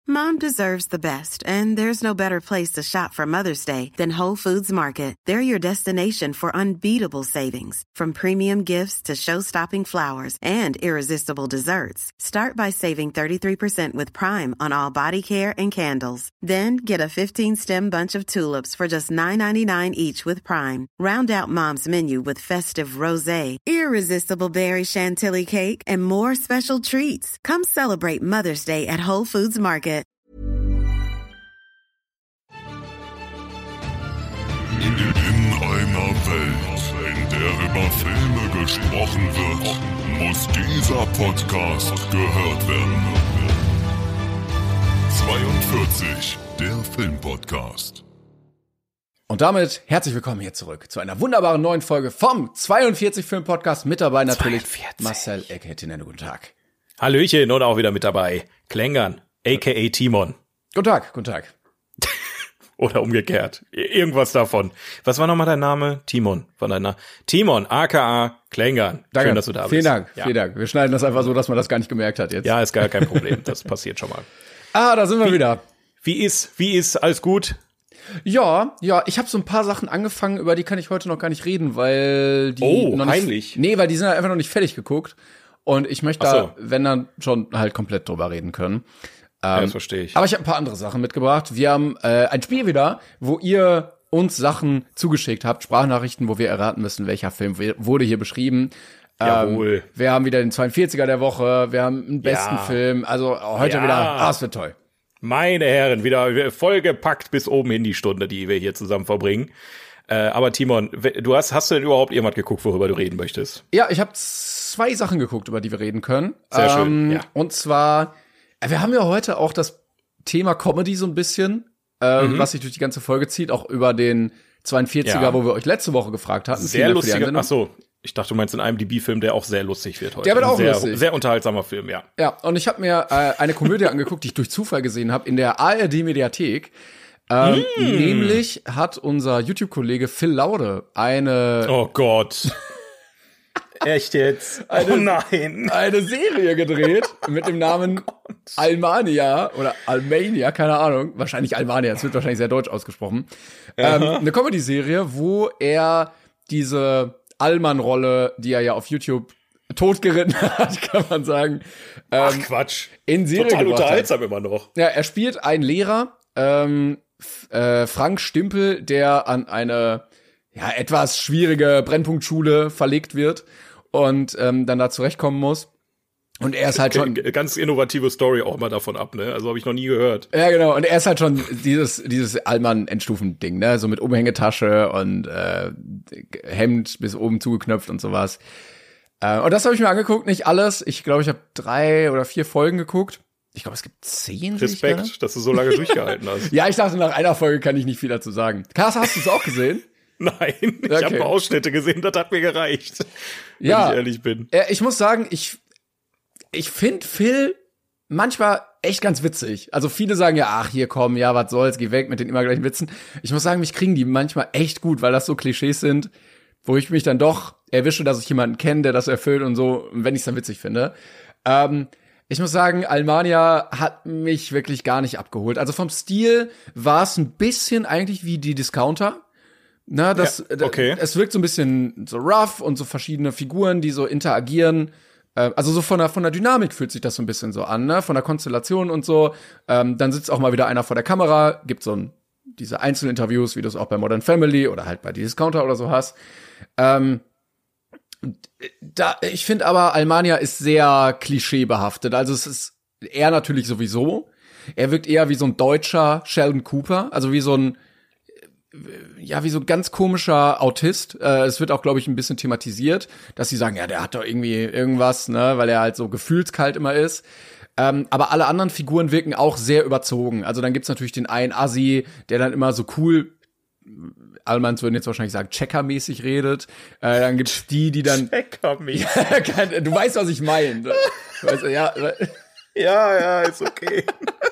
Mom deserves the best, and there's no better place to shop for Mother's Day than Whole Foods Market. They're your destination for unbeatable savings, from premium gifts to show-stopping flowers and irresistible desserts. Start by saving 33% with Prime on all body care and candles. Then get a 15-stem bunch of tulips for just $9.99 each with Prime. Round out Mom's menu with festive rosé, irresistible berry chantilly cake, and more special treats. Come celebrate Mother's Day at Whole Foods Market. In einer Welt, in der über Filme gesprochen wird, muss dieser Podcast gehört werden. 42, der Filmpodcast. Und damit herzlich willkommen hier zurück zu einer wunderbaren neuen Folge vom 42 Film Podcast. Mit dabei natürlich 42. Marcel Eckhettinen. Guten Tag. Hallöchen und auch wieder mit dabei Klängern, a.k.a. Timon. Guten Tag, guten Tag. Oder umgekehrt. Irgendwas davon. Was war nochmal dein Name? Timon. Von deiner Timon, aka Klängern. Danke. Schön, dass du da bist. Vielen Dank, ja. Vielen Dank. Wir schneiden das einfach so, dass man das gar nicht gemerkt hat jetzt. Ja, ist gar kein Problem. Das passiert schon mal. Da sind wir wieder. Wie ist? Alles gut? Ja, ich habe so ein paar Sachen angefangen, über die kann ich heute noch gar nicht reden, weil die noch nicht, heimlich. Nee, weil die sind halt einfach noch nicht fertig geguckt. Und ich möchte Ach so. da, wenn dann, schon halt komplett drüber reden können. Ja, das verstehe ich. Aber ich habe ein paar andere Sachen mitgebracht. Wir haben ein Spiel wieder, wo ihr uns Sachen zugeschickt habt, Sprachnachrichten, wo wir erraten müssen, welcher Film wurde hier beschrieben. Jawohl. Wir haben wieder den 42er der Woche, wir haben einen besten Ja. Film. Also heute Ja. wieder, es wird toll. Meine Herren, wieder vollgepackt bis oben hin die Stunde, die wir hier zusammen verbringen. Aber Timon, hast du denn überhaupt irgendwas geguckt, worüber du reden möchtest? Ja, ich habe 2 Sachen geguckt, über die wir reden können. Sehr schön, ja. Und zwar, wir haben ja heute auch das Thema Comedy so ein bisschen, was sich durch die ganze Folge zieht, auch über den 42er, Ja. wo wir euch letzte Woche gefragt hatten. Sehr lustiger, ach so, ich dachte, du meinst einen IMDb-Film, der auch sehr lustig wird heute. Der wird auch sehr, lustig. Sehr unterhaltsamer Film, ja. Ja, und ich habe mir eine Komödie angeguckt, die ich durch Zufall gesehen habe, in der ARD-Mediathek. Nämlich hat unser YouTube-Kollege Phil Laude Oh Gott. Echt jetzt? Oh nein. eine Serie gedreht mit dem Namen Almania oder Almania, keine Ahnung. Wahrscheinlich Almania, es wird wahrscheinlich sehr deutsch ausgesprochen. Eine Comedy-Serie, wo er diese Allmann-Rolle, die er ja auf YouTube totgeritten hat, kann man sagen, Ach Quatsch. in Serie Total gebracht hat. unterhaltsam immer noch. Ja, er spielt einen Lehrer, Frank Stimpel, der an eine etwas schwierige Brennpunktschule verlegt wird und dann da zurechtkommen muss. Und er ist halt schon Ganz innovative Story auch mal davon ab, ne? Also habe ich noch nie gehört. ja, genau. Und er ist halt schon dieses Allmann-Endstufen-Ding, ne? So mit Umhängetasche und Hemd bis oben zugeknöpft und sowas. Und das habe ich mir angeguckt, nicht alles. Ich glaube, ich habe 3 oder 4 Folgen geguckt. Ich glaube, es gibt 10. Respekt, dass du so lange durchgehalten hast. Ja, ich dachte, nach einer Folge kann ich nicht viel dazu sagen. Klaas, hast du es auch gesehen? Nein, ich Okay. habe Ausschnitte gesehen, das hat mir gereicht. Wenn Ja. ich ehrlich bin. Ich muss sagen, ich finde Phil manchmal echt ganz witzig. Also viele sagen ja, ach hier komm, ja, was soll's, geh weg mit den immer gleichen Witzen. Ich muss sagen, mich kriegen die manchmal echt gut, weil das so Klischees sind, wo ich mich dann doch erwische, dass ich jemanden kenne, der das erfüllt und so, wenn ich es dann witzig finde. Ich muss sagen, Almania hat mich wirklich gar nicht abgeholt. Also vom Stil war es ein bisschen eigentlich wie die Discounter. Na, okay. Es wirkt so ein bisschen so rough und so verschiedene Figuren, die so interagieren. Also so von der Dynamik fühlt sich das so ein bisschen so an, ne? Von der Konstellation und so. Dann sitzt auch mal wieder einer vor der Kamera, gibt so diese Einzelinterviews, wie du es auch bei Modern Family oder halt bei die Discounter oder so hast. Ich finde aber, Almania ist sehr klischeebehaftet. Also es ist er natürlich sowieso. Er wirkt eher wie so ein deutscher Sheldon Cooper, also wie so ein ganz komischer Autist. Es wird auch, glaube ich, ein bisschen thematisiert, dass sie sagen, ja, der hat doch irgendwie irgendwas, ne, weil er halt so gefühlskalt immer ist. Aber alle anderen Figuren wirken auch sehr überzogen. Also dann gibt's natürlich den einen Assi, der dann immer so cool, Allmanns würden jetzt wahrscheinlich sagen, Checker-mäßig redet. Dann gibt's die dann Checkermäßig. du weißt, was ich meine. Weißt du, ja. Ja, ist okay.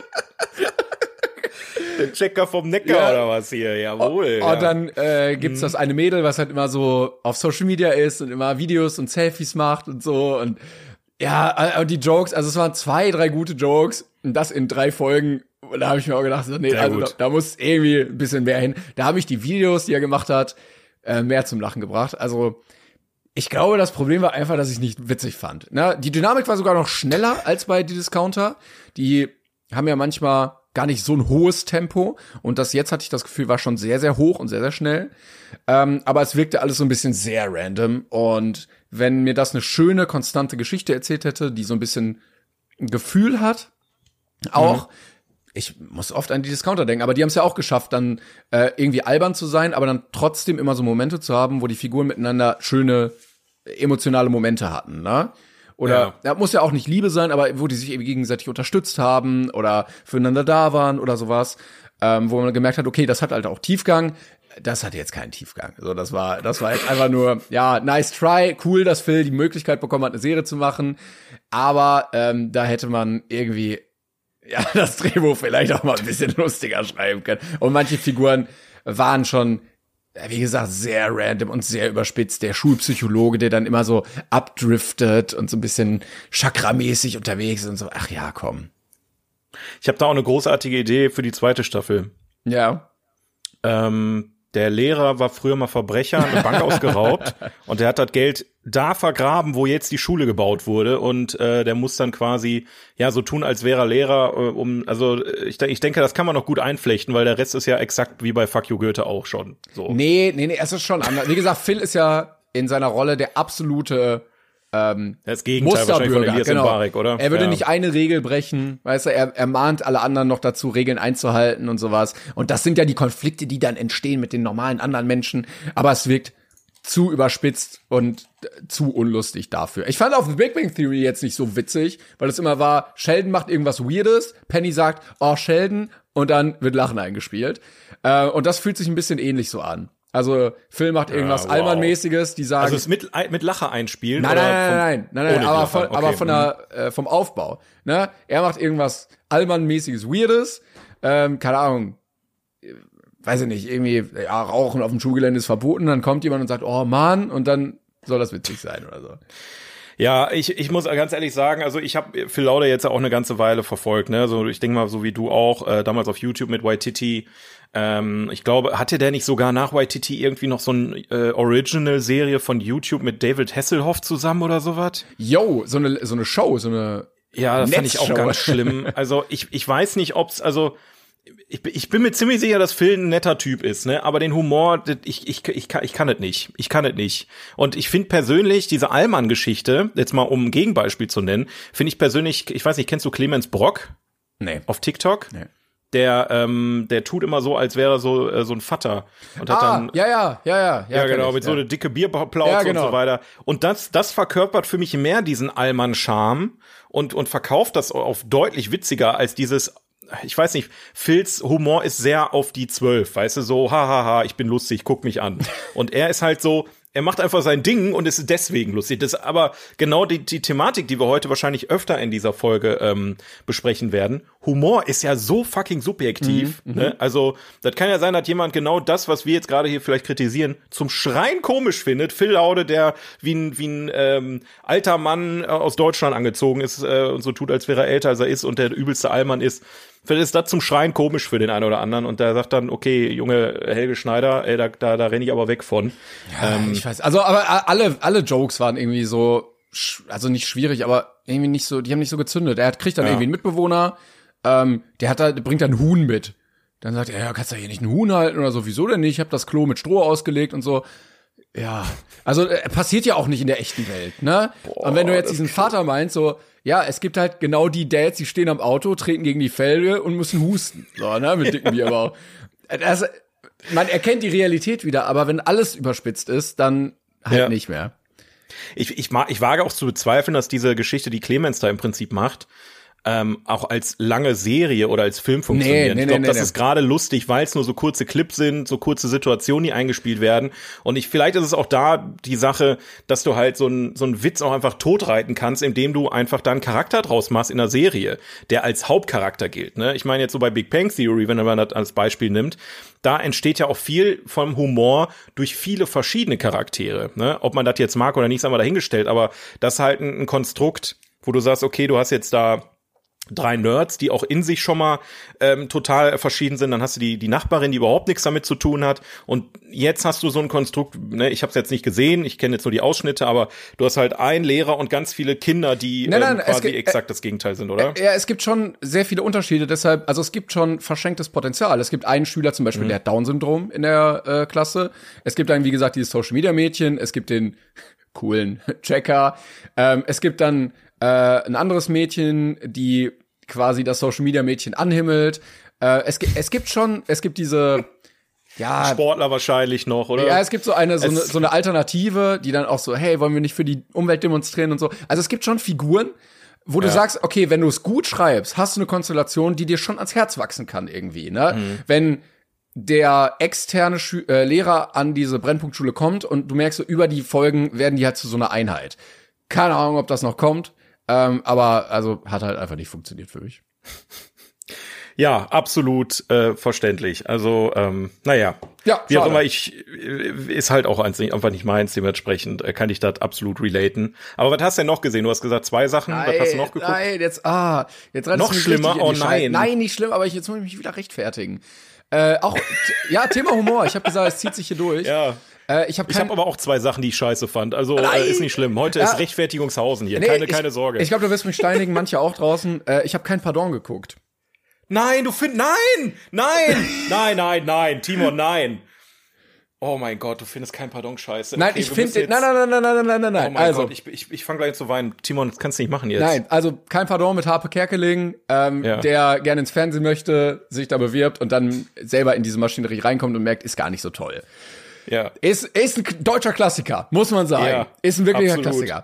Der Checker vom Neckar Ja. oder was hier, jawohl. Und dann gibt's das eine Mädel, was halt immer so auf Social Media ist und immer Videos und Selfies macht und so. Und ja, und die Jokes, also es waren 2, 3 gute Jokes. Und das in 3 Folgen. Und da habe ich mir auch gedacht, so, nee, also da muss irgendwie ein bisschen mehr hin. Da habe ich die Videos, die er gemacht hat, mehr zum Lachen gebracht. Also ich glaube, das Problem war einfach, dass ich es nicht witzig fand. Na, die Dynamik war sogar noch schneller als bei Die Discounter. Die haben ja manchmal gar nicht so ein hohes Tempo. Und das jetzt, hatte ich das Gefühl, war schon sehr, sehr hoch und sehr, sehr schnell. Aber es wirkte alles so ein bisschen sehr random. Und wenn mir das eine schöne, konstante Geschichte erzählt hätte, die so ein bisschen ein Gefühl hat, auch, ich muss oft an die Discounter denken, aber die haben es ja auch geschafft, dann irgendwie albern zu sein, aber dann trotzdem immer so Momente zu haben, wo die Figuren miteinander schöne, emotionale Momente hatten, ne? Oder, muss ja auch nicht Liebe sein, aber wo die sich eben gegenseitig unterstützt haben oder füreinander da waren oder sowas, wo man gemerkt hat, okay, das hat halt auch Tiefgang. Das hatte jetzt keinen Tiefgang. So, das war jetzt einfach nur, ja, nice try, cool, dass Phil die Möglichkeit bekommen hat, eine Serie zu machen. Aber da hätte man irgendwie das Drehbuch vielleicht auch mal ein bisschen lustiger schreiben können. Und manche Figuren waren schon, wie gesagt, sehr random und sehr überspitzt. Der Schulpsychologe, der dann immer so abdriftet und so ein bisschen chakramäßig unterwegs ist und so. Ach ja, komm. Ich habe da auch eine großartige Idee für die 2. Staffel. Ja. Der Lehrer war früher mal Verbrecher, eine Bank ausgeraubt und der hat das Geld da vergraben, wo jetzt die Schule gebaut wurde und der muss dann quasi so tun, als wäre er Lehrer. Ich denke, das kann man noch gut einflechten, weil der Rest ist ja exakt wie bei Fuck You Goethe auch schon. So. Nee, es ist schon anders. Wie gesagt, Phil ist ja in seiner Rolle der absolute das Gegenteil wahrscheinlich von Elias Mbarek, oder? Er würde nicht eine Regel brechen, weißt du, er mahnt alle anderen noch dazu, Regeln einzuhalten und sowas. Und das sind ja die Konflikte, die dann entstehen mit den normalen anderen Menschen. Aber es wirkt zu überspitzt und zu unlustig dafür. Ich fand auch The Big Bang Theory jetzt nicht so witzig, weil es immer war, Sheldon macht irgendwas Weirdes, Penny sagt, oh, Sheldon, und dann wird Lachen eingespielt. Und das fühlt sich ein bisschen ähnlich so an. Also Phil macht irgendwas Allmann-mäßiges, die sagen, also es mit Lacher einspielen? Nein, aber vom Aufbau. Ne? Er macht irgendwas Allmann-mäßiges, Weirdes, keine Ahnung, weiß ich nicht, irgendwie, Rauchen auf dem Schulgelände ist verboten, dann kommt jemand und sagt, oh Mann, und dann soll das witzig sein oder so. Ja, ich muss ganz ehrlich sagen, also ich habe Phil Lauder jetzt auch eine ganze Weile verfolgt, ne? So, ich denke mal, so wie du auch, damals auf YouTube mit Waititi. Ich glaube, hatte der nicht sogar nach Waititi irgendwie noch so eine Original-Serie von YouTube mit David Hasselhoff zusammen oder sowas? Yo, so eine Show, so eine Ja, das fand ich auch ganz schlimm. Also ich weiß nicht, ob's, also ich bin mir ziemlich sicher, dass Phil ein netter Typ ist, ne? Aber den Humor, ich kann es nicht. Ich kann es nicht. Und ich finde persönlich diese Allmann-Geschichte, jetzt mal um ein Gegenbeispiel zu nennen, finde ich persönlich, ich weiß nicht, kennst du Clemens Brock? Nee. Auf TikTok? Nee. Der tut immer so, als wäre er so ein Vater. Und hat dann. Ja, genau, mit so eine dicke Bierplauze und so weiter. Und das verkörpert für mich mehr diesen Allmann-Charme und verkauft das auf deutlich witziger als dieses, ich weiß nicht, Phils Humor ist sehr auf die 12, weißt du, so, hahaha, ich bin lustig, guck mich an. Und er ist halt so, er macht einfach sein Ding und ist deswegen lustig. Das ist aber genau die Thematik, die wir heute wahrscheinlich öfter in dieser Folge besprechen werden. Humor ist ja so fucking subjektiv. Ne? Also das kann ja sein, dass jemand genau das, was wir jetzt gerade hier vielleicht kritisieren, zum Schreien komisch findet. Phil Laude, der wie ein alter Mann aus Deutschland angezogen ist und so tut, als wäre er älter, als er ist und der übelste Allmann ist. Vielleicht ist das zum Schreien komisch für den einen oder anderen und der sagt dann, okay, Junge, Helge Schneider, ey, da renne ich aber weg von. Ja, ich weiß, also aber alle Jokes waren irgendwie so, also nicht schwierig, aber irgendwie nicht so, die haben nicht so gezündet. Kriegt dann irgendwie einen Mitbewohner, bringt dann ein Huhn mit. Dann sagt er, ja, kannst du hier nicht ein Huhn halten oder so, wieso denn nicht? Ich habe das Klo mit Stroh ausgelegt und so. Ja, also passiert ja auch nicht in der echten Welt, ne? Und wenn du jetzt diesen Vater meinst, so, ja, es gibt halt genau die Dads, die stehen am Auto, treten gegen die Felge und müssen husten, so, ne, mit dicken Bierbauch. Man erkennt die Realität wieder, aber wenn alles überspitzt ist, dann halt nicht mehr. Ich wage auch zu bezweifeln, dass diese Geschichte, die Clemens da im Prinzip macht, auch als lange Serie oder als Film funktioniert. Ich glaube, das ist gerade lustig, weil es nur so kurze Clips sind, so kurze Situationen, die eingespielt werden. Und vielleicht ist es auch da die Sache, dass du halt so einen Witz auch einfach totreiten kannst, indem du einfach da einen Charakter draus machst in einer Serie, der als Hauptcharakter gilt. Ne? Ich meine jetzt so bei Big Bang Theory, wenn man das als Beispiel nimmt, da entsteht ja auch viel vom Humor durch viele verschiedene Charaktere. Ne? Ob man das jetzt mag oder nicht, ist einmal dahingestellt, aber das ist halt ein Konstrukt, wo du sagst, okay, du hast jetzt da 3 Nerds, die auch in sich schon mal total verschieden sind. Dann hast du die Nachbarin, die überhaupt nichts damit zu tun hat. Und jetzt hast du so ein Konstrukt, ne, ich habe es jetzt nicht gesehen, ich kenne jetzt nur die Ausschnitte, aber du hast halt einen Lehrer und ganz viele Kinder, die quasi exakt das Gegenteil sind, oder? Ja, es gibt schon sehr viele Unterschiede. Deshalb, also es gibt schon verschenktes Potenzial. Es gibt einen Schüler zum Beispiel, der hat Down-Syndrom in der Klasse. Es gibt dann, wie gesagt, dieses Social-Media-Mädchen. Es gibt den coolen Checker. Es gibt dann ein anderes Mädchen, die quasi das Social-Media-Mädchen anhimmelt. Es gibt diese, ja, Sportler wahrscheinlich noch, oder? Ja, es gibt so eine Alternative, die dann auch so, hey, wollen wir nicht für die Umwelt demonstrieren und so. Also es gibt schon Figuren, wo du sagst, okay, wenn du es gut schreibst, hast du eine Konstellation, die dir schon ans Herz wachsen kann irgendwie, ne? Wenn der externe Lehrer an diese Brennpunktschule kommt und du merkst so, über die Folgen werden die halt zu so einer Einheit. Keine Ahnung, ob das noch kommt. Aber also hat halt einfach nicht funktioniert für mich. Ja, absolut verständlich. Also, naja. Ja, wie auch immer, ist halt auch einfach nicht meins, dementsprechend kann ich das absolut relaten. Aber was hast du denn noch gesehen? Du hast gesagt 2 Sachen, was hast du noch geguckt? Nein, jetzt noch schlimmer, oh nein. Nein, nicht schlimm, aber jetzt muss ich mich wieder rechtfertigen. Thema Humor, ich habe gesagt, es zieht sich hier durch. Ja. Ich hab aber auch 2 Sachen, die ich scheiße fand. Also ist nicht schlimm. Heute ist Rechtfertigungshausen hier. Nee, keine Sorge. Ich glaube, du wirst mich steinigen, manche auch draußen. Ich habe kein Pardon geguckt. Nein, nein, Timon, nein. Oh mein Gott, du findest kein Pardon scheiße. Nein, ich finde nein. Oh mein also, Gott, ich fange gleich zu weinen. Timon, das kannst du nicht machen jetzt. Nein, also kein Pardon mit Harpe Kerkeling, der gerne ins Fernsehen möchte, sich da bewirbt und dann selber in diese Maschinerie reinkommt und merkt, ist gar nicht so toll. Ja. Ist ein deutscher Klassiker, muss man sagen. Ja, ist ein wirklicher Klassiker.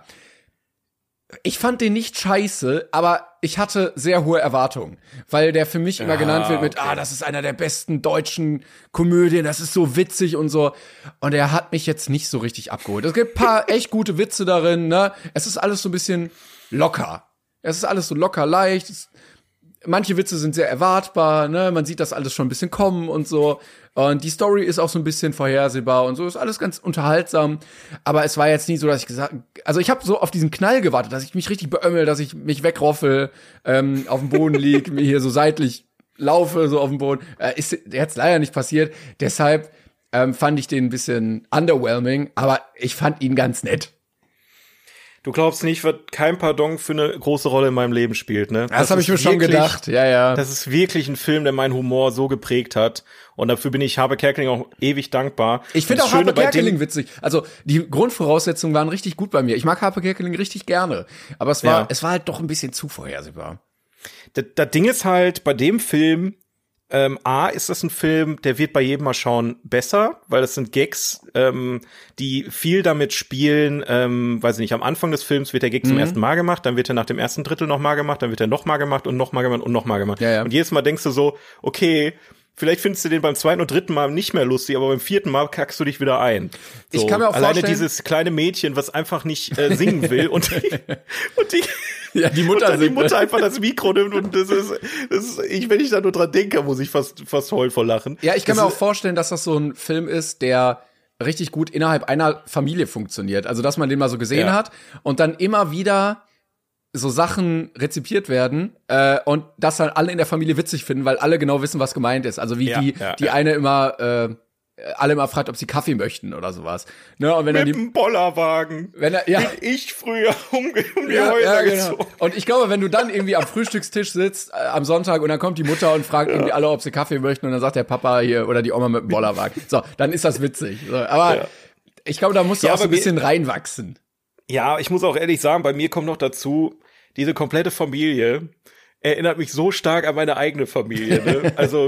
Ich fand den nicht scheiße, aber ich hatte sehr hohe Erwartungen, weil der für mich immer genannt wird mit, das ist einer der besten deutschen Komödien, das ist so witzig und so. Und er hat mich jetzt nicht so richtig abgeholt. Es gibt ein paar echt gute Witze darin, ne? Es ist alles so ein bisschen locker. Es ist alles so locker, leicht. Manche Witze sind sehr erwartbar, ne? Man sieht das alles schon ein bisschen kommen und so. Und die Story ist auch so ein bisschen vorhersehbar und so. Ist alles ganz unterhaltsam. Aber es war jetzt nie so, dass ich also ich habe so auf diesen Knall gewartet, dass ich mich richtig beömmel, dass ich mich wegroffel, auf dem Boden lieg, mir hier so seitlich laufe, so auf dem Boden. Ist jetzt leider nicht passiert. Deshalb fand ich den ein bisschen underwhelming. Aber ich fand ihn ganz nett. Du glaubst nicht, was kein Pardon für eine große Rolle in meinem Leben spielt, ne? Das habe ich mir schon gedacht, ja. Das ist wirklich ein Film, der meinen Humor so geprägt hat. Und dafür bin ich Harpe Kerkeling auch ewig dankbar. Ich finde auch Harpe Kerkeling witzig. Also die Grundvoraussetzungen waren richtig gut bei mir. Ich mag Harpe Kerkeling richtig gerne. Aber es war halt doch ein bisschen zu vorhersehbar. Das Ding ist halt, bei dem Film, ist das ein Film, der wird bei jedem Mal schauen besser, weil das sind Gags, die viel damit spielen, weiß ich nicht, am Anfang des Films wird der Gag zum ersten Mal gemacht, dann wird er nach dem ersten Drittel nochmal gemacht, dann wird er nochmal gemacht und nochmal gemacht und nochmal gemacht. Ja. Und jedes Mal denkst du so, okay, vielleicht findest du den beim 2. und 3. Mal nicht mehr lustig, aber beim 4. Mal kackst du dich wieder ein. So, ich kann mir auch alleine vorstellen, dieses kleine Mädchen, was einfach nicht singen will und die Mutter und dann die Mutter einfach das Mikro nimmt und das ist wenn ich da nur dran denke, muss ich fast heulen vor Lachen. Ja, ich kann mir auch vorstellen, dass das so ein Film ist, der richtig gut innerhalb einer Familie funktioniert. Also, dass man den mal so gesehen hat und dann immer wieder so Sachen rezipiert werden und das dann alle in der Familie witzig finden, weil alle genau wissen, was gemeint ist. Also wie die eine immer alle immer fragt, ob sie Kaffee möchten oder sowas. Ne? Und wenn mit dann dem Bollerwagen bin ich früher um die Häuser gezogen. Und ich glaube, wenn du dann irgendwie am Frühstückstisch sitzt am Sonntag und dann kommt die Mutter und fragt irgendwie alle, ob sie Kaffee möchten und dann sagt der Papa hier oder die Oma mit dem Bollerwagen. So, dann ist das witzig. So, aber ich glaube, da musst du auch so ein bisschen reinwachsen. Ja, ich muss auch ehrlich sagen, bei mir kommt noch dazu, diese komplette Familie erinnert mich so stark an meine eigene Familie. Ne? Also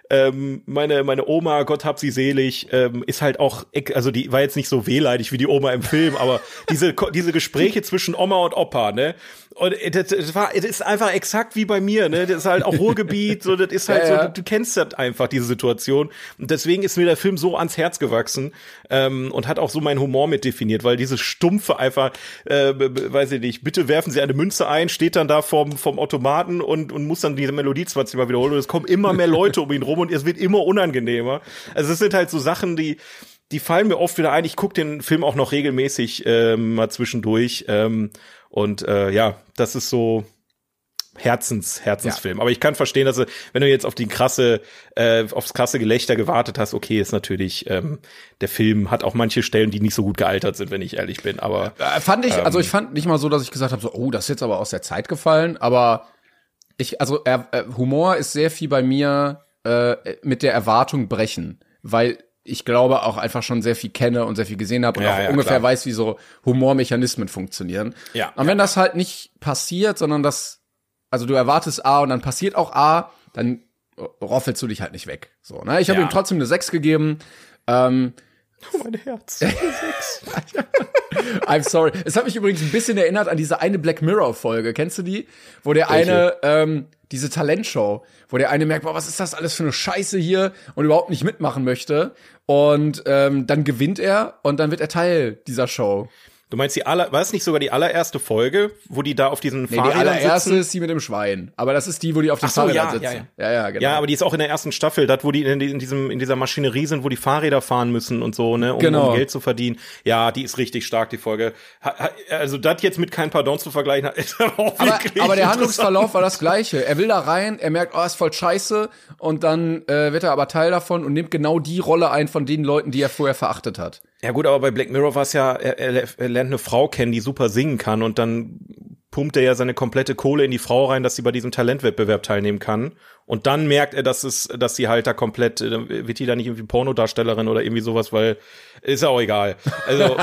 meine Oma, Gott hab sie selig, ist halt auch, also die war jetzt nicht so wehleidig wie die Oma im Film, aber diese Gespräche zwischen Oma und Opa, ne? Und das ist einfach exakt wie bei mir, ne? Das ist halt auch Ruhrgebiet, so, das ist halt so, du kennst das einfach, diese Situation. Und deswegen ist mir der Film so ans Herz gewachsen, und hat auch so meinen Humor mit definiert, weil dieses Stumpfe einfach, weiß ich nicht, bitte werfen Sie eine Münze ein, steht dann da vom Automaten und muss dann diese Melodie 20 Mal wiederholen und es kommen immer mehr Leute um ihn rum und es wird immer unangenehmer. Also es sind halt so Sachen, die fallen mir oft wieder ein. Ich gucke den Film auch noch regelmäßig mal zwischendurch. Und das ist so Herzensfilm. Aber ich kann verstehen, dass wenn du jetzt auf aufs krasse Gelächter gewartet hast, okay, ist natürlich, der Film hat auch manche Stellen, die nicht so gut gealtert sind, wenn ich ehrlich bin, aber. Ich fand nicht mal so, dass ich gesagt habe, so, oh, das ist jetzt aber aus der Zeit gefallen, aber Humor ist sehr viel bei mir, mit der Erwartung brechen, weil ich glaube auch einfach schon sehr viel kenne und sehr viel gesehen habe und auch ungefähr klar weiß, wie so Humormechanismen funktionieren. Ja. Und wenn das halt nicht passiert, sondern also du erwartest A und dann passiert auch A, dann roffelst du dich halt nicht weg. So, ne? Ich habe ihm trotzdem eine 6 gegeben. Mein Herz. I'm sorry. Es hat mich übrigens ein bisschen erinnert an diese eine Black Mirror Folge. Kennst du die? Wo der eine, diese Talentshow, wo der eine merkt, boah, was ist das alles für eine Scheiße hier und überhaupt nicht mitmachen möchte. Und dann gewinnt er und dann wird er Teil dieser Show. Du meinst war es nicht sogar die allererste Folge, wo die da auf diesen Fahrrädern sitzen? Die allererste ist die mit dem Schwein. Aber das ist die, wo die auf den Fahrrädern sitzen. Ja, genau. Ja, aber die ist auch in der ersten Staffel, da wo die in dieser Maschinerie sind, wo die Fahrräder fahren müssen und so, ne, um Geld zu verdienen. Ja, die ist richtig stark, die Folge. Also das jetzt mit kein Pardon zu vergleichen, ist auch wirklich aber der Handlungsverlauf war das gleiche. Er will da rein, er merkt, ist voll scheiße und dann wird er aber Teil davon und nimmt genau die Rolle ein von den Leuten, die er vorher verachtet hat. Ja gut, aber bei Black Mirror war es ja, er lernt eine Frau kennen, die super singen kann und dann pumpt er ja seine komplette Kohle in die Frau rein, dass sie bei diesem Talentwettbewerb teilnehmen kann. Und dann merkt er, dass sie halt da komplett, wird die da nicht irgendwie Pornodarstellerin oder irgendwie sowas, weil, ist ja auch egal. Also,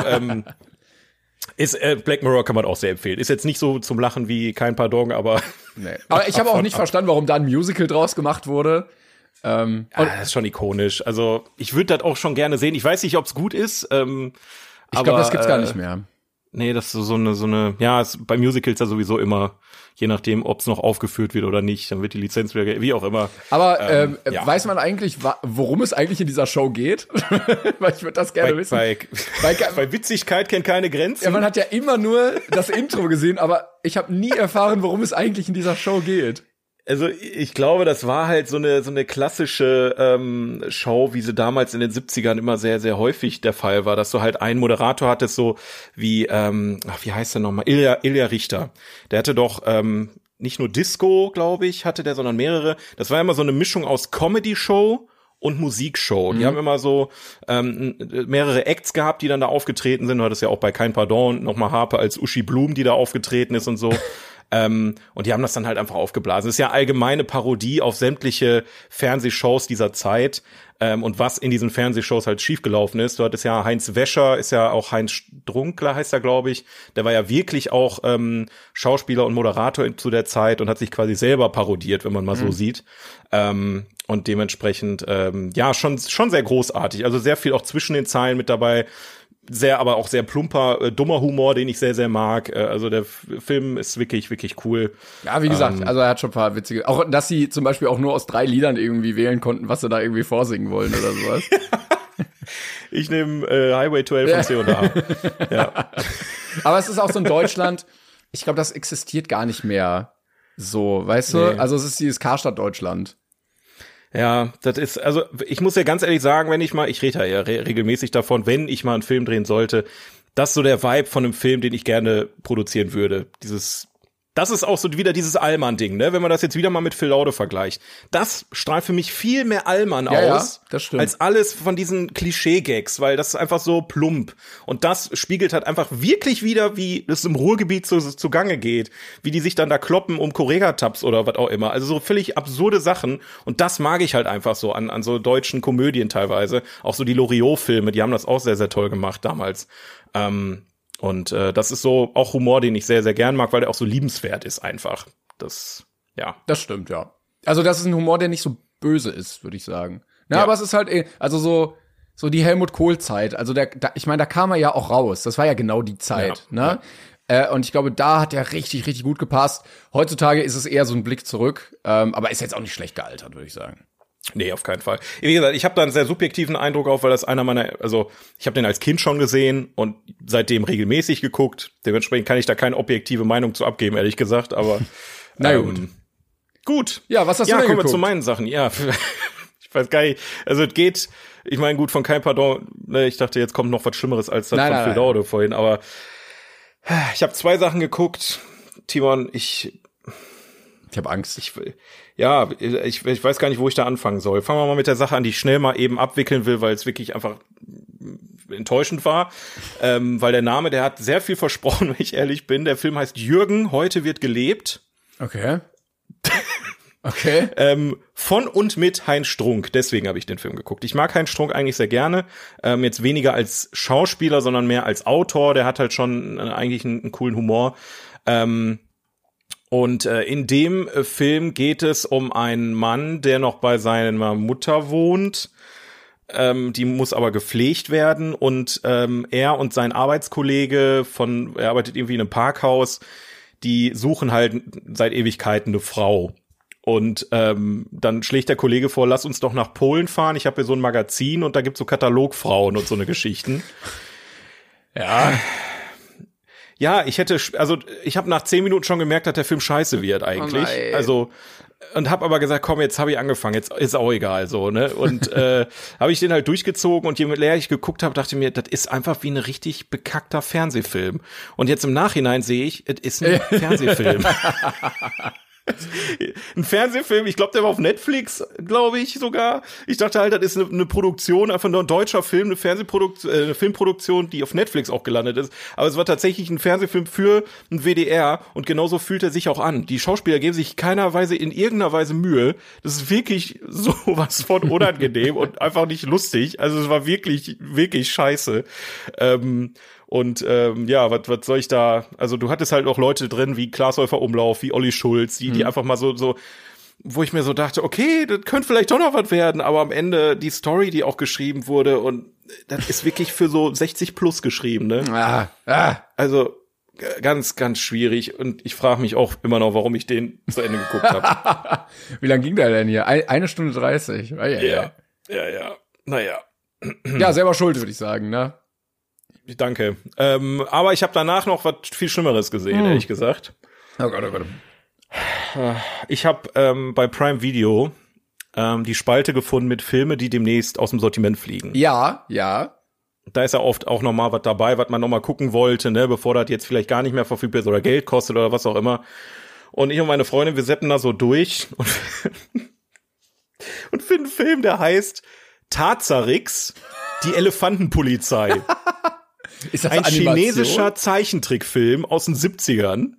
Black Mirror kann man auch sehr empfehlen. Ist jetzt nicht so zum Lachen wie kein Pardon, aber. Nee. Aber ich habe auch nicht verstanden, warum da ein Musical draus gemacht wurde. Das ist schon ikonisch. Also ich würde das auch schon gerne sehen. Ich weiß nicht, ob es gut ist. Ich glaube, das gibt's gar nicht mehr. Nee, das ist so eine, ja, ist bei Musicals ja sowieso immer, je nachdem, ob es noch aufgeführt wird oder nicht, dann wird die Lizenz wieder, wie auch immer. Aber weiß man eigentlich, worum es eigentlich in dieser Show geht? Weil ich würde das gerne wissen. Bei Witzigkeit kennt keine Grenzen. Ja, man hat ja immer nur das Intro gesehen, aber ich habe nie erfahren, worum es eigentlich in dieser Show geht. Also ich glaube, das war halt so eine klassische Show, wie sie damals in den 70ern immer sehr, sehr häufig der Fall war, dass du halt einen Moderator hattest, so wie, wie heißt der nochmal? Ilja Richter. Der hatte doch nicht nur Disco, glaube ich, hatte der, sondern mehrere. Das war immer so eine Mischung aus Comedy-Show und Musikshow. Die haben immer so mehrere Acts gehabt, die dann da aufgetreten sind. Du hattest ja auch bei Kein Pardon nochmal Harpe als Uschi Blum, die da aufgetreten ist und so. Und die haben das dann halt einfach aufgeblasen. Das ist ja allgemeine Parodie auf sämtliche Fernsehshows dieser Zeit. Und was in diesen Fernsehshows halt schiefgelaufen ist. Du hattest ja Heinz Wäscher, ist ja auch Heinz Strunkler, heißt er, glaube ich. Der war ja wirklich auch Schauspieler und Moderator zu der Zeit und hat sich quasi selber parodiert, wenn man mal so sieht. Und dementsprechend, ja, schon sehr großartig. Also sehr viel auch zwischen den Zeilen mit dabei. Aber auch sehr plumper, dummer Humor, den ich sehr, sehr mag. Also der Film ist wirklich, wirklich cool. Ja, wie gesagt, also er hat schon ein paar witzige, auch dass sie zum Beispiel auch nur aus 3 Liedern irgendwie wählen konnten, was sie da irgendwie vorsingen wollen oder sowas. Ich nehme Highway 12 von C&A. Ja. Aber es ist auch so in Deutschland, ich glaube, das existiert gar nicht mehr so, weißt du? Also es ist dieses Karstadt Deutschland. Ja, das ist, also ich muss ja ganz ehrlich sagen, ich rede ja regelmäßig davon, wenn ich mal einen Film drehen sollte, das ist so der Vibe von einem Film, den ich gerne produzieren würde. Das ist auch so wieder dieses Allmann-Ding, ne? Wenn man das jetzt wieder mal mit Phil Laude vergleicht. Das strahlt für mich viel mehr Allmann aus, als alles von diesen Klischee-Gags, weil das ist einfach so plump. Und das spiegelt halt einfach wirklich wieder, wie es im Ruhrgebiet zugange geht. Wie die sich dann da kloppen um Correga-Tabs oder was auch immer. Also so völlig absurde Sachen. Und das mag ich halt einfach so an so deutschen Komödien teilweise. Auch so die Loriot-Filme, die haben das auch sehr, sehr toll gemacht damals. Und das ist so auch Humor, den ich sehr, sehr gern mag, weil der auch so liebenswert ist einfach. Das stimmt, ja. Also das ist ein Humor, der nicht so böse ist, würde ich sagen. Ja, aber es ist halt, also so die Helmut Kohl-Zeit. Also ich meine, da kam er ja auch raus. Das war ja genau die Zeit, ne? Ja. Und ich glaube, da hat er richtig, richtig gut gepasst. Heutzutage ist es eher so ein Blick zurück, aber ist jetzt auch nicht schlecht gealtert, würde ich sagen. Nee, auf keinen Fall. Wie gesagt, ich habe da einen sehr subjektiven Eindruck auf, weil das ich habe den als Kind schon gesehen und seitdem regelmäßig geguckt. Dementsprechend kann ich da keine objektive Meinung zu abgeben, ehrlich gesagt, aber na gut. Gut. Ja, was hast du denn geguckt? Ja, kommen wir zu meinen Sachen. Ja, ich weiß gar nicht. Also es geht, ich meine, gut, von kein Pardon, ne, ich dachte, jetzt kommt noch was Schlimmeres als das von Phil Laude vorhin, aber ich habe 2 Sachen geguckt. Timon, habe Angst. Ich weiß gar nicht, wo ich da anfangen soll. Fangen wir mal mit der Sache an, die ich schnell mal eben abwickeln will, weil es wirklich einfach enttäuschend war. Weil der Name, der hat sehr viel versprochen, wenn ich ehrlich bin. Der Film heißt Jürgen, heute wird gelebt. Okay. Okay. Von und mit Heinz Strunk. Deswegen habe ich den Film geguckt. Ich mag Heinz Strunk eigentlich sehr gerne. Jetzt weniger als Schauspieler, sondern mehr als Autor. Der hat halt schon eigentlich einen coolen Humor. Und in dem Film geht es um einen Mann, der noch bei seiner Mutter wohnt. Die muss aber gepflegt werden. Und er und sein Arbeitskollege er arbeitet irgendwie in einem Parkhaus, die suchen halt seit Ewigkeiten eine Frau. Und dann schlägt der Kollege vor, lass uns doch nach Polen fahren. Ich habe hier so ein Magazin und da gibt's so Katalogfrauen und so eine Geschichten. Ja. Ja, ich habe nach 10 Minuten schon gemerkt, dass der Film scheiße wird eigentlich. Und habe aber gesagt, komm, jetzt habe ich angefangen, jetzt ist auch egal so, ne? Und habe ich den halt durchgezogen und je mehr ich geguckt habe, dachte mir, das ist einfach wie ein richtig bekackter Fernsehfilm. Und jetzt im Nachhinein sehe ich, es ist ein Fernsehfilm. Ein Fernsehfilm, ich glaube, der war auf Netflix, glaube ich sogar. Ich dachte halt, das ist eine Produktion, einfach nur ein deutscher Film, eine Filmproduktion, die auf Netflix auch gelandet ist. Aber es war tatsächlich ein Fernsehfilm für ein WDR und genauso fühlt er sich auch an. Die Schauspieler geben sich in irgendeiner Weise Mühe. Das ist wirklich sowas von unangenehm und einfach nicht lustig. Also es war wirklich, wirklich scheiße. Was soll ich da, also du hattest halt auch Leute drin wie Klaas Häufer Umlauf, wie Olli Schulz, die einfach mal so, wo ich mir so dachte, okay, das könnte vielleicht doch noch was werden, aber am Ende die Story, die auch geschrieben wurde und das ist wirklich für so 60 plus geschrieben, ne? Also ganz, ganz schwierig und ich frage mich auch immer noch, warum ich den zu Ende geguckt habe. Wie lang ging der denn hier? 1 Stunde 30. Ja. Naja. Ja, selber schuld, würde ich sagen, ne? Danke. Aber ich habe danach noch was viel Schlimmeres gesehen, ehrlich gesagt. Oh Gott. Ich habe bei Prime Video die Spalte gefunden mit Filme, die demnächst aus dem Sortiment fliegen. Ja. Da ist ja oft auch noch mal was dabei, was man noch mal gucken wollte, ne, bevor das jetzt vielleicht gar nicht mehr verfügbar ist oder Geld kostet oder was auch immer. Und ich und meine Freundin, wir seppen da so durch und finden einen Film, der heißt Tazarix, die Elefantenpolizei. Ist das ein chinesischer Zeichentrickfilm aus den 70ern.